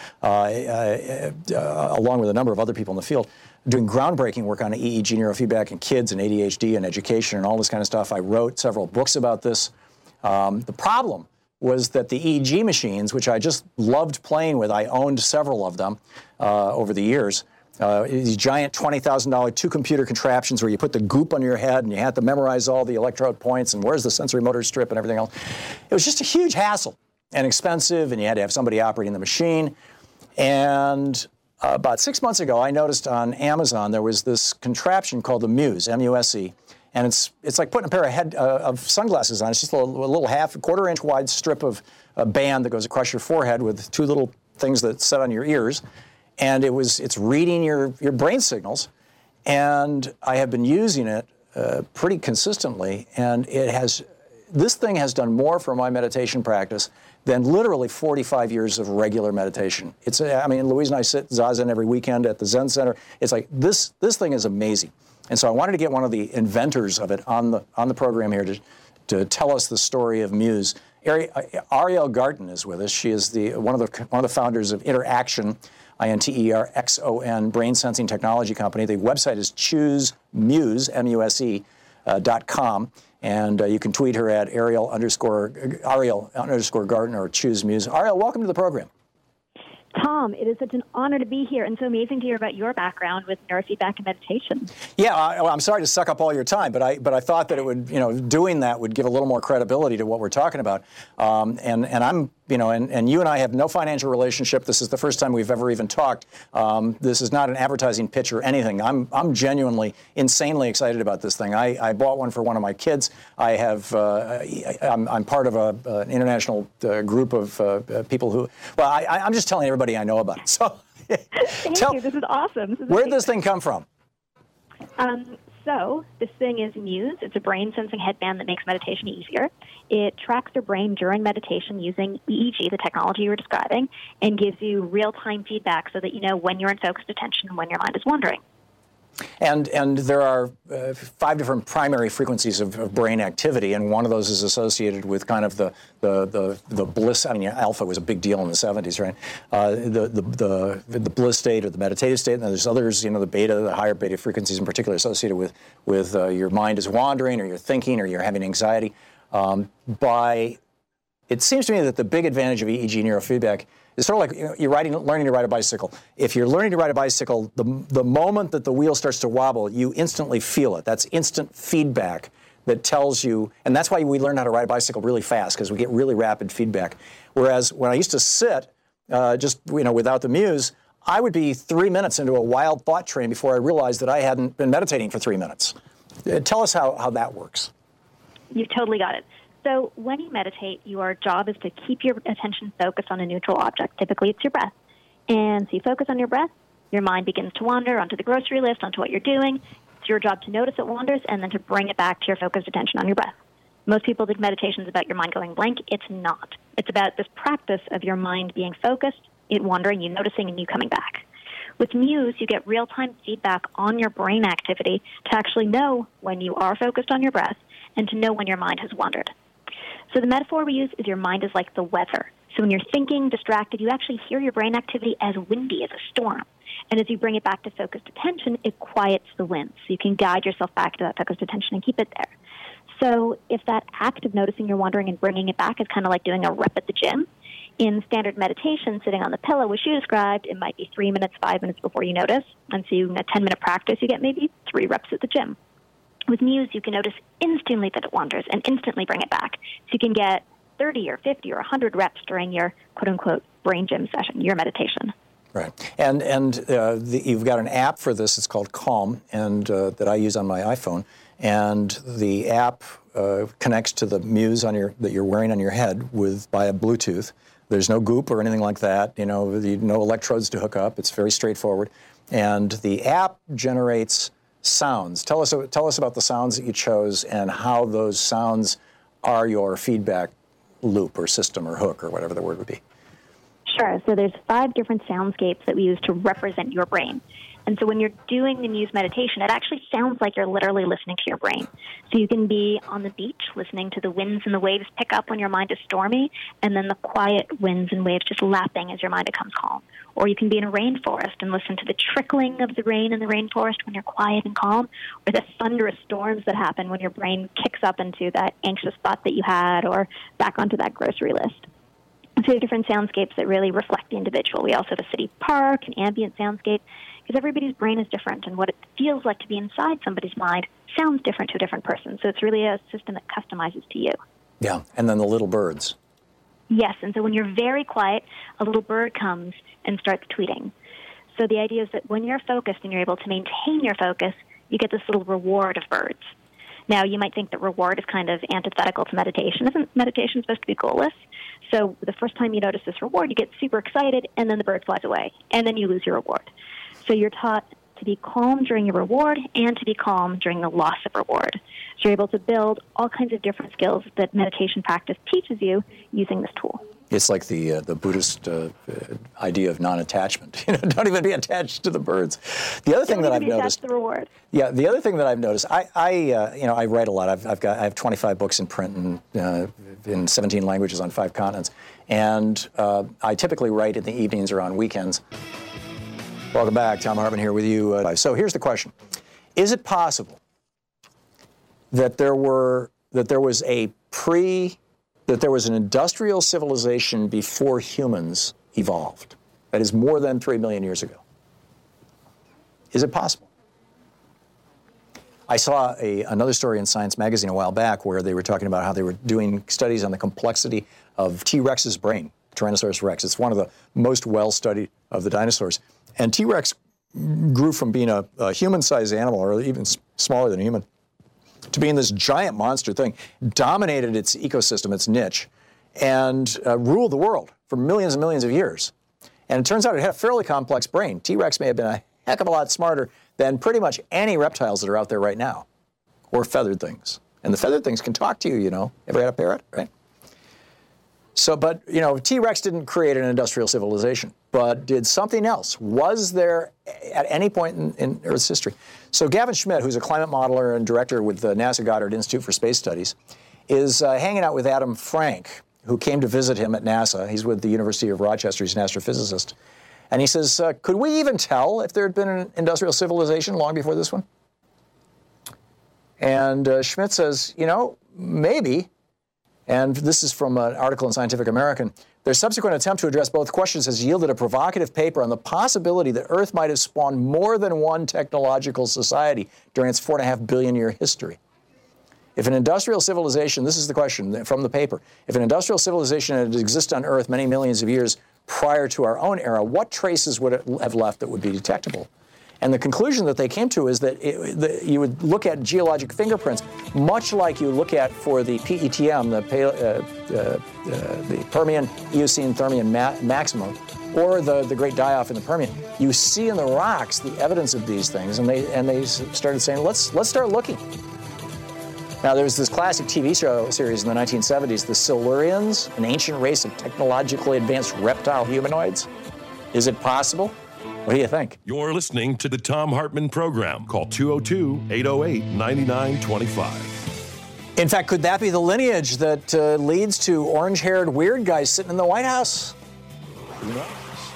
along with a number of other people in the field, doing groundbreaking work on EEG neurofeedback in kids and ADHD and education and all this kind of stuff. I wrote several books about this. The problem was that the EEG machines, which I just loved playing with, I owned several of them over the years. These giant $20,000 two-computer contraptions where you put the goop on your head and you had to memorize all the electrode points and where's the sensory motor strip and everything else. It was just a huge hassle and expensive, and you had to have somebody operating the machine. And about 6 months ago, I noticed on Amazon there was this contraption called the Muse, M-U-S-E. And it's like putting a pair of sunglasses on. It's just a little quarter-inch wide strip of a band that goes across your forehead with two little things that set on your ears. And it's reading your brain signals. And I have been using it pretty consistently. And this thing has done more for my meditation practice than literally 45 years of regular meditation. Louise and I sit Zazen every weekend at the Zen Center. It's like, this thing is amazing. And so I wanted to get one of the inventors of it on the program here to tell us the story of Muse. Ariel Garten is with us. She is one of the founders of Interxon, INTERXON, brain sensing technology company. The website is ChooseMuse.com, and you can tweet her at Ariel_Garten or Choose Muse. Ariel, welcome to the program. Tom, it is such an honor to be here, and so amazing to hear about your background with neurofeedback and meditation. Yeah, I'm sorry to suck up all your time, but I thought that it would, doing that would give a little more credibility to what we're talking about. And I'm, and you and I have no financial relationship. This is the first time we've ever even talked. This is not an advertising pitch or anything. I'm genuinely, insanely excited about this thing. I bought one for one of my kids. I'm part of an international group of people who, I'm just telling everybody I know about it. So, Thank you. This is awesome. Where did this thing come from? So this thing is Muse. It's a brain-sensing headband that makes meditation easier. It tracks your brain during meditation using EEG, the technology you were describing, and gives you real-time feedback so that you know when you're in focused attention and when your mind is wandering. And there are 5 different primary frequencies of brain activity, and one of those is associated with kind of the bliss. Alpha was a big deal in the 70s, right? The bliss state or the meditative state, and then there's others, the beta, the higher beta frequencies in particular associated with your mind is wandering, or you're thinking, or you're having anxiety. It seems to me that the big advantage of EEG neurofeedback is sort of like you're learning to ride a bicycle. If you're learning to ride a bicycle, the moment that the wheel starts to wobble, you instantly feel it. That's instant feedback that tells you, and that's why we learn how to ride a bicycle really fast, because we get really rapid feedback. Whereas when I used to sit just without the Muse, I would be 3 minutes into a wild thought train before I realized that I hadn't been meditating for 3 minutes. Tell us how that works. You've totally got it. So when you meditate, your job is to keep your attention focused on a neutral object. Typically, it's your breath. And so you focus on your breath, your mind begins to wander onto the grocery list, onto what you're doing. It's your job to notice it wanders and then to bring it back to your focused attention on your breath. Most people think meditation is about your mind going blank. It's not. It's about this practice of your mind being focused, it wandering, you noticing, and you coming back. With Muse, you get real-time feedback on your brain activity to actually know when you are focused on your breath and to know when your mind has wandered. So the metaphor we use is your mind is like the weather. So when you're thinking, distracted, you actually hear your brain activity as windy, as a storm. And as you bring it back to focused attention, it quiets the wind. So you can guide yourself back to that focused attention and keep it there. So if that act of noticing your wandering and bringing it back is kind of like doing a rep at the gym, in standard meditation, sitting on the pillow, which you described, it might be 3 minutes, 5 minutes before you notice. And so in a 10-minute practice, you get maybe 3 reps at the gym. With Muse, you can notice instantly that it wanders and instantly bring it back. So you can get 30 or 50 or 100 reps during your quote-unquote brain gym session, your meditation. Right. And you've got an app for this. It's called Calm, and that I use on my iPhone. And the app connects to the Muse that you're wearing on your head via Bluetooth. There's no goop or anything like that. No electrodes to hook up. It's very straightforward. And the app generates sounds. Tell us about the sounds that you chose and how those sounds are your feedback loop or system or hook or whatever the word would be. Sure. So there's 5 different soundscapes that we use to represent your brain. And so when you're doing the Muse meditation, it actually sounds like you're literally listening to your brain. So you can be on the beach listening to the winds and the waves pick up when your mind is stormy, and then the quiet winds and waves just lapping as your mind becomes calm. Or you can be in a rainforest and listen to the trickling of the rain in the rainforest when you're quiet and calm, or the thunderous storms that happen when your brain kicks up into that anxious thought that you had or back onto that grocery list. So there are different soundscapes that really reflect the individual. We also have a city park, an ambient soundscape, because everybody's brain is different, and what it feels like to be inside somebody's mind sounds different to a different person. So it's really a system that customizes to you. Yeah, and then the little birds. Yes, and so when you're very quiet, a little bird comes and starts tweeting. So the idea is that when you're focused and you're able to maintain your focus, you get this little reward of birds. Now, you might think that reward is kind of antithetical to meditation. Isn't meditation supposed to be goalless? So the first time you notice this reward, you get super excited, and then the bird flies away, and then you lose your reward. So you're taught to be calm during your reward and to be calm during the loss of reward. So you're able to build all kinds of different skills that meditation practice teaches you using this tool. It's like the Buddhist idea of non-attachment. Don't even be attached to the birds. The other thing that I've noticed. The reward. Yeah, the other thing that I've noticed. I write a lot. I have 25 books in print and in 17 languages on 5 continents, and I typically write in the evenings or on weekends. Welcome back, Thom Hartmann here with you. So here's the question: is it possible that there was an industrial civilization before humans evolved? That is more than 3 million years ago. Is it possible? I saw another story in Science Magazine a while back where they were talking about how they were doing studies on the complexity of T. Rex's brain, Tyrannosaurus Rex. It's one of the most well-studied of the dinosaurs. And T. Rex grew from being a human-sized animal, or even smaller than a human, to being this giant monster thing, dominated its ecosystem, its niche, and ruled the world for millions and millions of years. And it turns out it had a fairly complex brain. T-Rex may have been a heck of a lot smarter than pretty much any reptiles that are out there right now, or feathered things. And the feathered things can talk to you, Ever had a parrot, right? So, but, T-Rex didn't create an industrial civilization, but did something else. Was there at any point in Earth's history? So Gavin Schmidt, who's a climate modeler and director with the NASA Goddard Institute for Space Studies, is hanging out with Adam Frank, who came to visit him at NASA. He's with the University of Rochester. He's an astrophysicist. And he says, could we even tell if there had been an industrial civilization long before this one? And Schmidt says, maybe. And this is from an article in Scientific American. Their subsequent attempt to address both questions has yielded a provocative paper on the possibility that Earth might have spawned more than one technological society during its 4.5 billion year history. If an industrial civilization, this is the question from the paper, if an industrial civilization had existed on Earth many millions of years, prior to our own era, what traces would it have left that would be detectable? And the conclusion that they came to is that you would look at geologic fingerprints, much like you look at for the PETM, the Permian Eocene Thermian maximum, or the Great Die-Off in the Permian. You see in the rocks the evidence of these things, and they started saying, let's start looking. Now, there was this classic TV show series in the 1970s, the Silurians, an ancient race of technologically advanced reptile humanoids. Is it possible? What do you think? You're listening to the Thom Hartmann Program. Call 202-808-9925. In fact, could that be the lineage that leads to orange-haired weird guys sitting in the White House? Who knows?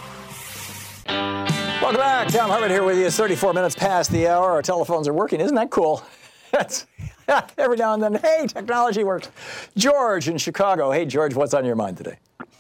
Welcome back. Thom Hartmann here with you. It's 34 minutes past the hour. Our telephones are working. Isn't that cool? That's every now and then, hey, technology works. George in Chicago. Hey, George, what's on your mind today?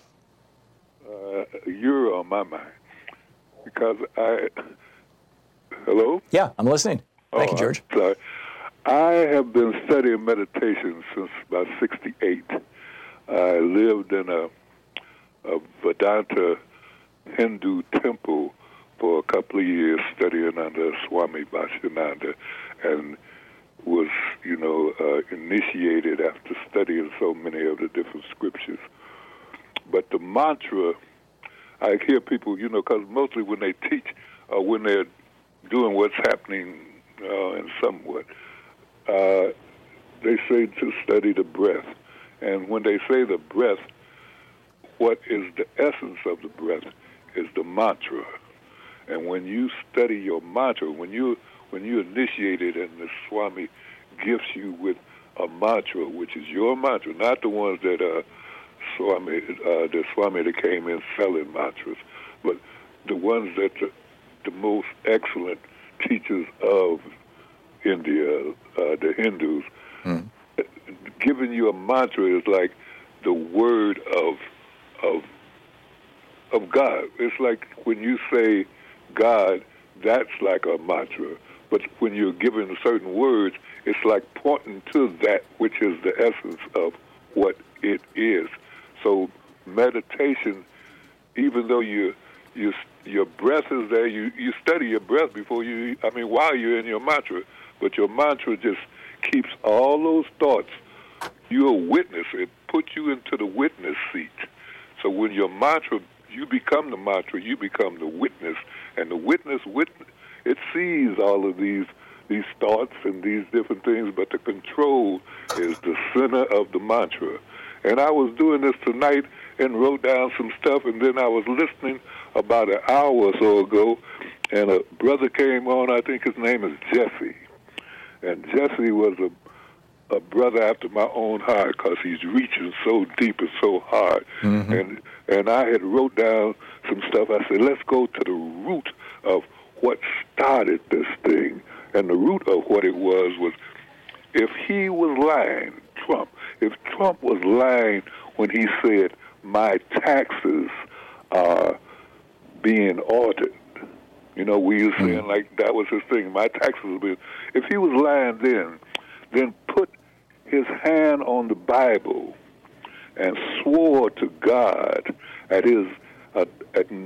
You're on my mind. Because hello? Yeah, I'm listening. Thank you, George. I'm sorry. I have been studying meditation since about 68. I lived in a Vedanta Hindu temple for a couple of years studying under Swami Vaishyananda and was, initiated after studying so many of the different scriptures. But the mantra, I hear people, because mostly when they teach, when they're doing what's happening in somewhat, they say to study the breath. And when they say the breath, what is the essence of the breath is the mantra. And when you study your mantra, when you initiate it and the Swami gifts you with a mantra, which is your mantra, not the ones that the Swami that came in selling mantras, but the ones that the most excellent teachers of India, the Hindus, giving you a mantra is like the word of God. It's like when you say God, that's like a mantra. But when you're given certain words, it's like pointing to that which is the essence of what it is. So meditation, even though your breath is there, you study your breath while you're in your mantra, but your mantra just keeps all those thoughts. You're a witness. It puts you into the witness seat. So when your mantra, you become the mantra, you become the witness, and the witness, it sees all of these thoughts and these different things, but the control is the center of the mantra. And I was doing this tonight and wrote down some stuff, and then I was listening about an hour or so ago, and a brother came on, I think his name is Jesse. And Jesse was a brother after my own heart because he's reaching so deep and so hard. Mm-hmm. And I had wrote down some stuff. I said, let's go to the root of what started this thing. And the root of what it was if he was lying, if Trump was lying when he said, my taxes are being audited, we were saying like that was his thing, my taxes are being, if he was lying then put his hand on the Bible and swore to God at his, at the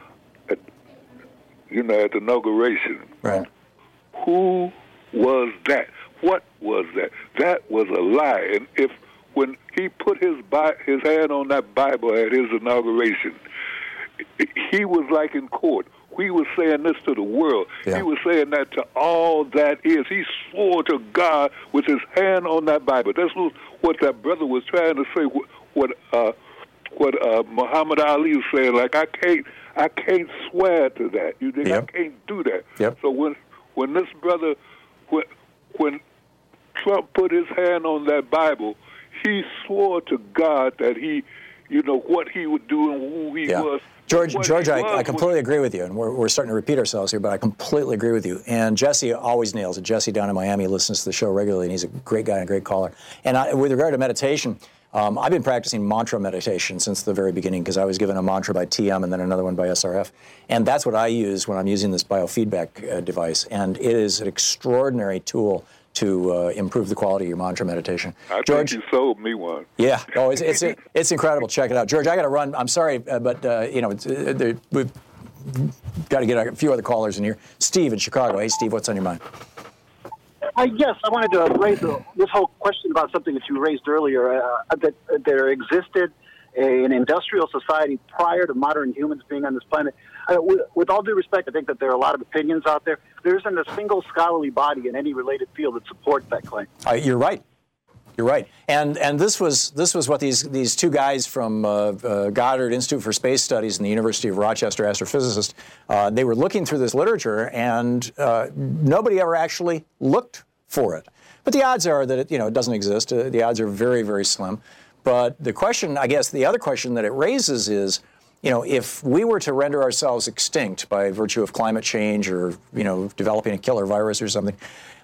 inauguration. Right. Who was that? What was that? That was a lie. And when he put his hand on that Bible at his inauguration, he was like in court. He was saying this to the world. Yeah. He was saying that to all that is. He swore to God with his hand on that Bible. That's what that brother was trying to say. What Muhammad Ali was saying. Like I can't swear to that. You think I can't do that? Yep. So when this brother, when Trump put his hand on that Bible, he swore to God that he, what he would do and who he was. George, I completely agree with you, and we're starting to repeat ourselves here, but I completely agree with you. And Jesse always nails it. Jesse down in Miami listens to the show regularly, and he's a great guy and a great caller. And with regard to meditation, I've been practicing mantra meditation since the very beginning because I was given a mantra by TM and then another one by SRF. And that's what I use when I'm using this biofeedback device. And it is an extraordinary tool to improve the quality of your mantra meditation. George, think you sold me one. Yeah. Oh, it's incredible. Check it out, George. I got to run. I'm sorry, but we've got to get a few other callers in here. Steve in Chicago. Hey, Steve, what's on your mind? Yes, I wanted to raise this whole question about something that you raised earlier, that there existed an industrial society prior to modern humans being on this planet. With all due respect, I think that there are a lot of opinions out there. There isn't a single scholarly body in any related field that supports that claim. You're right. You're right. And this was what these two guys from Goddard Institute for Space Studies and the University of Rochester, astrophysicists, they were looking through this literature, and nobody ever actually looked for it. But the odds are that it doesn't exist. The odds are very, very slim. But the question, I guess, the other question that it raises is, if we were to render ourselves extinct by virtue of climate change or, developing a killer virus or something,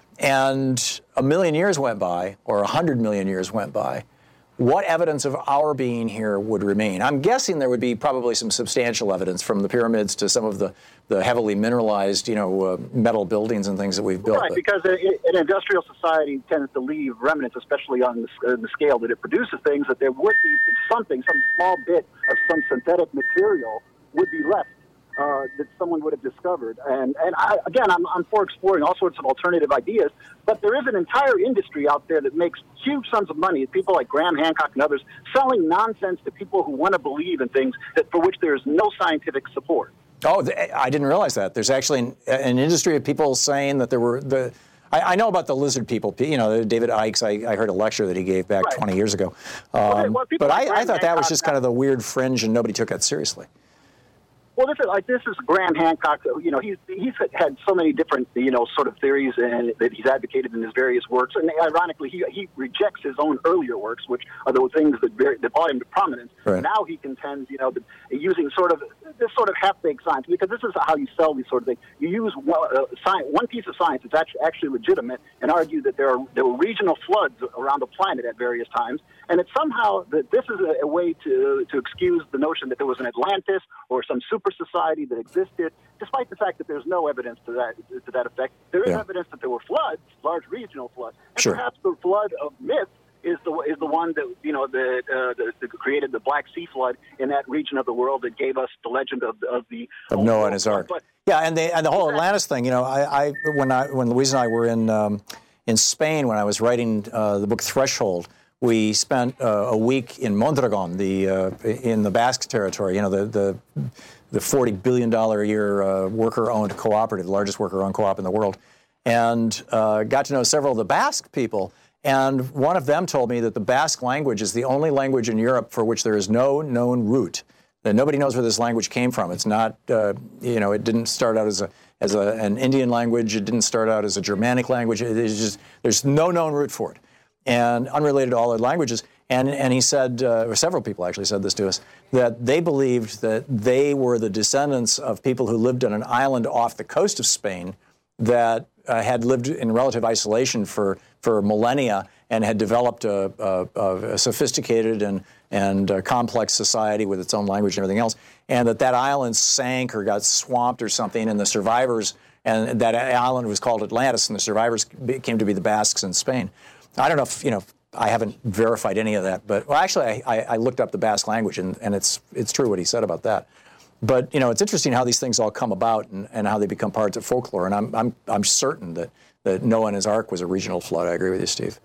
and 1 million years went by, or 100 million years went by, what evidence of our being here would remain? I'm guessing there would be probably some substantial evidence, from the pyramids to some of the heavily mineralized, metal buildings and things that we've built. Right, because an industrial society tends to leave remnants, especially on the scale that it produces things, that there would be some small bit of some synthetic material would be left. That someone would have discovered. And I'm for exploring all sorts of alternative ideas, but there is an entire industry out there that makes huge sums of money, people like Graham Hancock and others, selling nonsense to people who want to believe in things for which there is no scientific support. Oh, I didn't realize that. There's actually an industry of people saying that there were I know about the lizard people. David Icke, I heard a lecture that he gave back 20 years ago. But I thought that was just kind of the weird fringe, and nobody took that seriously. Well, this is Graham Hancock. He's had so many different sort of theories and that he's advocated in his various works. And ironically, he rejects his own earlier works, which are the things that brought him to prominence. Right. Now he contends, using this sort of half-baked science, because this is how you sell these sort of things. You use one piece of science that's actually legitimate, and argue that there were regional floods around the planet at various times, and it's somehow that this is a way to excuse the notion that there was an Atlantis or some super society that existed, despite the fact that there's no evidence to that effect. There is evidence that there were floods, large regional floods, and perhaps the flood of myth is the one that that created the Black Sea flood in that region of the world that gave us the legend of Noah and his ark. And the whole Atlantis thing. When Louise and I were in Spain when I was writing the book Threshold, we spent a week in Mondragon, in the Basque territory. The $40 billion a year worker-owned cooperative, the largest worker-owned co-op in the world, and got to know several of the Basque people. And one of them told me that the Basque language is the only language in Europe for which there is no known root. That nobody knows where this language came from. It's not, it didn't start out as an Indian language. It didn't start out as a Germanic language. There's no known root for it, and unrelated to all other languages. And he said, or several people actually said this to us, that they believed that they were the descendants of people who lived on an island off the coast of Spain that had lived in relative isolation for millennia and had developed a sophisticated and complex society with its own language and everything else, and that island sank or got swamped or something, and the survivors, and that island was called Atlantis, and the survivors came to be the Basques in Spain. I don't know if, I haven't verified any of that, but actually I looked up the Basque language, and it's true what he said about that. But it's interesting how these things all come about and how they become parts of folklore. And I'm certain that Noah and his ark was a regional flood. I agree with you, Steve.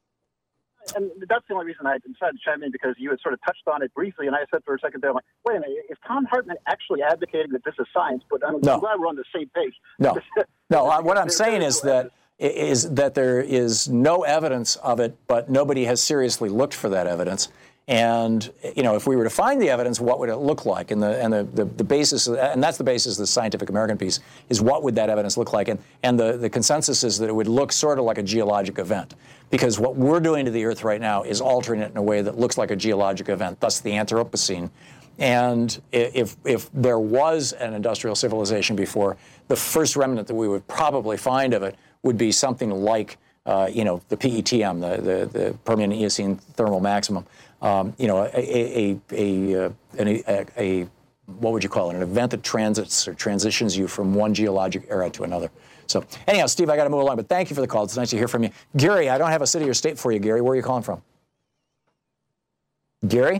And that's the only reason I decided to chime in, because you had sort of touched on it briefly, and I said for a second there, I'm like, wait a minute, is Tom Hartman actually advocating that this is science? But I'm glad we're on the same page. No, what I'm saying is that there is no evidence of it, but nobody has seriously looked for that evidence. And if we were to find the evidence, what would it look like? And the basis, and that's the basis of the Scientific American piece, is what would that evidence look like? And the consensus is that it would look sort of like a geologic event, because what we're doing to the Earth right now is altering it in a way that looks like a geologic event, thus the Anthropocene. And if there was an industrial civilization before, the first remnant that we would probably find of it would be something like the PETM, the Permian Eocene thermal maximum. What would you call it? An event that transits or transitions you from one geologic era to another. So anyhow, Steve, I got to move along, but thank you for the call. It's nice to hear from you. Gary, I don't have a city or state for you, Gary. Where are you calling from? Gary?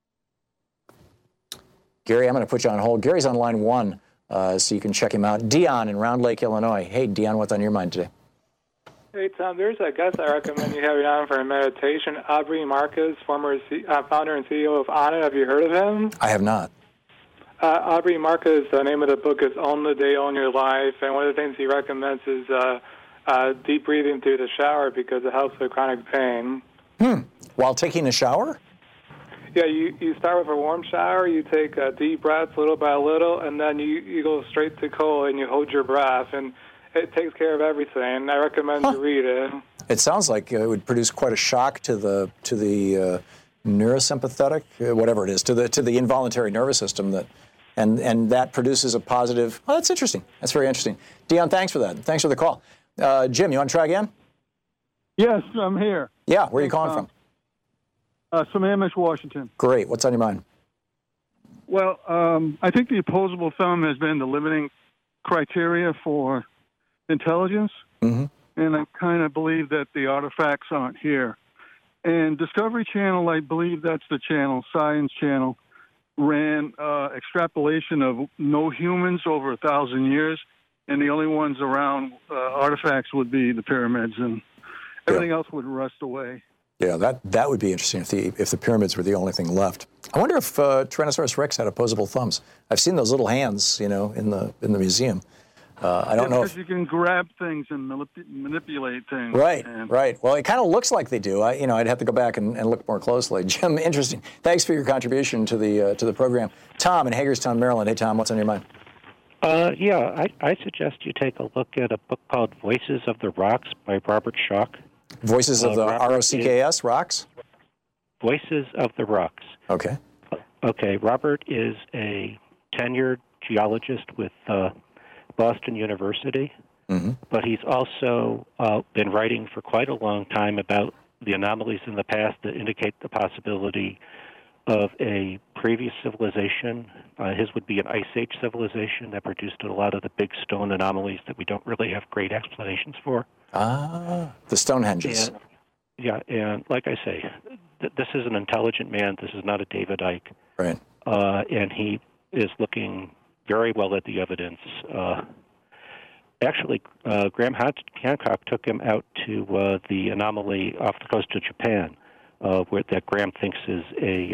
Gary, I'm going to put you on hold. Gary's on line 1, so you can check him out. Dion in Round Lake, Illinois. Hey, Dion, what's on your mind today? Hey, Tom, there's a guest I recommend you have on for a meditation, Aubrey Marcus, former founder and CEO of Onnit. Have you heard of him? I have not. Aubrey Marcus, the name of the book is Own the Day, Own Your Life, and one of the things he recommends is deep breathing through the shower because it helps with chronic pain. While taking a shower? Yeah, you start with a warm shower, you take deep breaths little by little, and then you go straight to cold and you hold your breath, and it takes care of everything. I recommend you read it. It sounds like it would produce quite a shock to the neurosympathetic, whatever it is, to the involuntary nervous system and that produces a positive. Oh, that's interesting. That's very interesting. Dion, thanks for that. Thanks for the call. Jim, you want to try again? Yes, I'm here. Yeah, where are you calling from? Sammamish, Washington. Great. What's on your mind? Well, I think the opposable thumb has been the limiting criteria for intelligence, and I kind of believe that the artifacts aren't here. And Discovery Channel, I believe that's the channel, Science Channel, ran extrapolation of no humans over 1,000 years, and the only ones around artifacts would be the pyramids, and everything else would rust away. Yeah, that would be interesting if the pyramids were the only thing left. I wonder if Tyrannosaurus Rex had opposable thumbs. I've seen those little hands, in the museum. I don't know if you can grab things and manipulate things. Right. Well, it kind of looks like they do. I'd have to go back and look more closely. Jim, interesting. Thanks for your contribution to the program. Tom in Hagerstown, Maryland. Hey, Tom, what's on your mind? I suggest you take a look at a book called Voices of the Rocks by Robert Schoch. Voices of the ROCKS, Rocks? Voices of the Rocks. Okay. Okay, Robert is a tenured geologist with Boston University, but he's also been writing for quite a long time about the anomalies in the past that indicate the possibility of a previous civilization. His would be an Ice Age civilization that produced a lot of the big stone anomalies that we don't really have great explanations for. The Stonehenges. And like I say, this is an intelligent man. This is not a David Icke. Right. And he is looking very well at the evidence. Actually, Graham Hancock took him out to the anomaly off the coast of Japan, where that Graham thinks is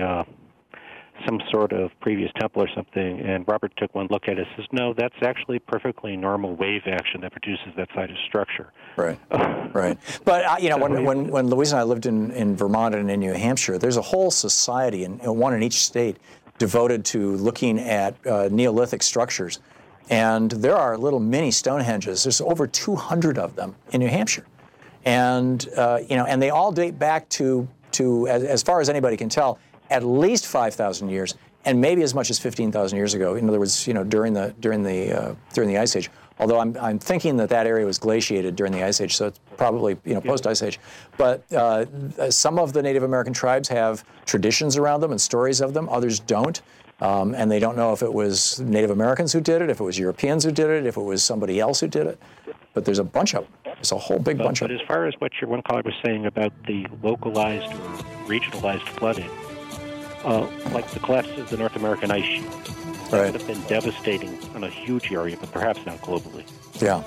some sort of previous temple or something, and Robert took one look at it and says, no, that's actually perfectly normal wave action that produces that side of structure. Right. But, when Louise and I lived in Vermont and in New Hampshire, there's a whole society, and one in each state, devoted to looking at Neolithic structures. And there are little mini Stonehenges. There's over 200 of them in New Hampshire. And, and they all date back to as far as anybody can tell, at least 5,000 years, and maybe as much as 15,000 years ago. In other words, during the Ice Age. Although I'm thinking that area was glaciated during the Ice Age, so it's probably post Ice Age. But some of the Native American tribes have traditions around them and stories of them. Others don't, and they don't know if it was Native Americans who did it, if it was Europeans who did it, if it was somebody else who did it. But there's a bunch of them. There's a whole big bunch of them. But as far as what your one caller was saying about the localized or regionalized flooding, like the collapse of the North American ice sheet, that would have been devastating on a huge area, but perhaps not globally. Yeah.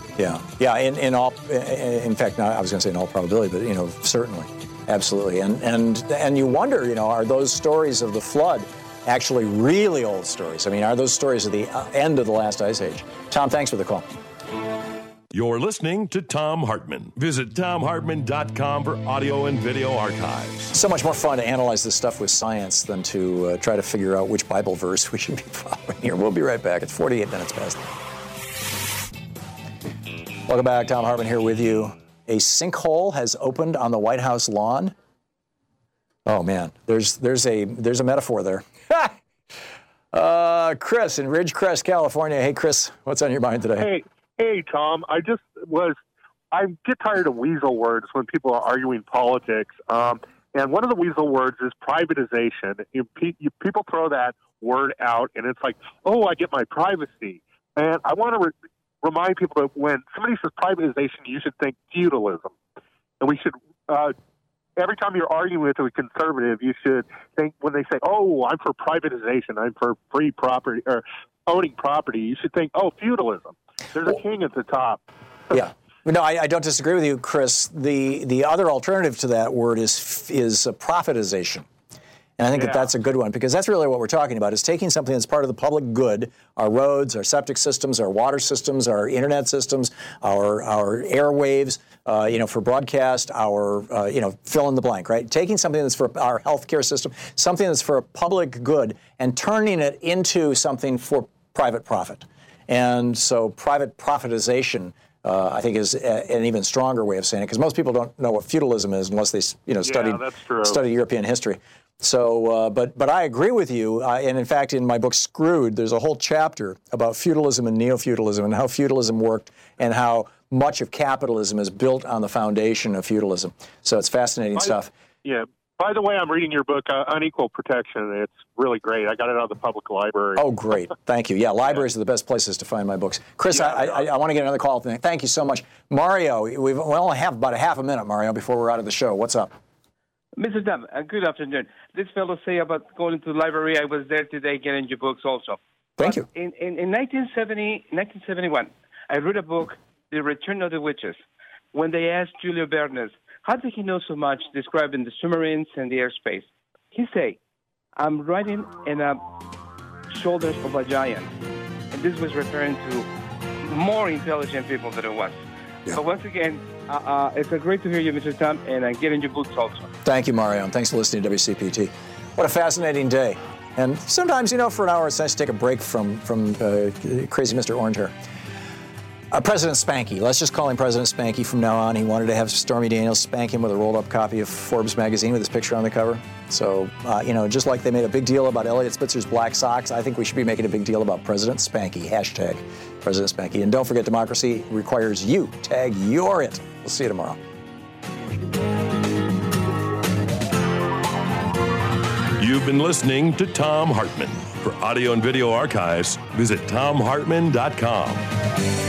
In fact, I was going to say in all probability, but certainly, absolutely. And you wonder, are those stories of the flood actually really old stories? I mean, are those stories of the end of the last ice age? Tom, thanks for the call. You're listening to Thom Hartmann. Visit ThomHartmann.com for audio and video archives. So much more fun to analyze this stuff with science than to try to figure out which Bible verse we should be following here. We'll be right back. It's 48 minutes past. Welcome back. Thom Hartmann here with you. A sinkhole has opened on the White House lawn. Oh, man. There's a metaphor there. Chris in Ridgecrest, California. Hey, Chris, what's on your mind today? Hey, Tom, I get tired of weasel words when people are arguing politics. And one of the weasel words is privatization. People throw that word out, and it's like, oh, I get my privacy. And I want to remind people that when somebody says privatization, you should think feudalism. And we should, every time you're arguing with a conservative, you should think when they say, oh, I'm for privatization, I'm for free property or owning property, you should think, oh, feudalism. There's a king at the top. Yeah. No, I don't disagree with you, Chris. The other alternative to that word is profitization. And I think that's a good one, because that's really what we're talking about, is taking something that's part of the public good, our roads, our septic systems, our water systems, our internet systems, our airwaves, for broadcast, our, fill in the blank, right? Taking something that's for our healthcare system, something that's for a public good, and turning it into something for private profit. And so private profitization, I think, is an even stronger way of saying it, because most people don't know what feudalism is unless they, study European history. So, but I agree with you. And in fact, in my book Screwed, there's a whole chapter about feudalism and neo-feudalism and how feudalism worked and how much of capitalism is built on the foundation of feudalism. So it's fascinating stuff. Yeah. By the way, I'm reading your book, Unequal Protection. It's really great. I got it out of the public library. Oh, great. Thank you. Yeah, libraries are the best places to find my books. Chris, I want to get another call. Thank you so much. Mario, we only have about a half a minute, Mario, before we're out of the show. What's up? Mr. Dunn, good afternoon. This fellow say about going to the library. I was there today getting your books also. Thank you. In 1971, I read a book, The Return of the Witches, when they asked Julio Bernes, how did he know so much describing the submarines and the airspace? He say, I'm riding in the shoulders of a giant. And this was referring to more intelligent people than it was. Yeah. So once again, it's great to hear you, Mr. Tom, and getting your books also. Thank you, Mario, and thanks for listening to WCPT. What a fascinating day. And sometimes, for an hour, it's nice to take a break from crazy Mr. Orange Hair. President Spanky. Let's just call him President Spanky from now on. He wanted to have Stormy Daniels spank him with a rolled-up copy of Forbes magazine with his picture on the cover. So, just like they made a big deal about Elliot Spitzer's black socks, I think we should be making a big deal about President Spanky. Hashtag President Spanky. And don't forget, democracy requires you. Tag you're it. We'll see you tomorrow. You've been listening to Thom Hartmann. For audio and video archives, visit thomhartmann.com.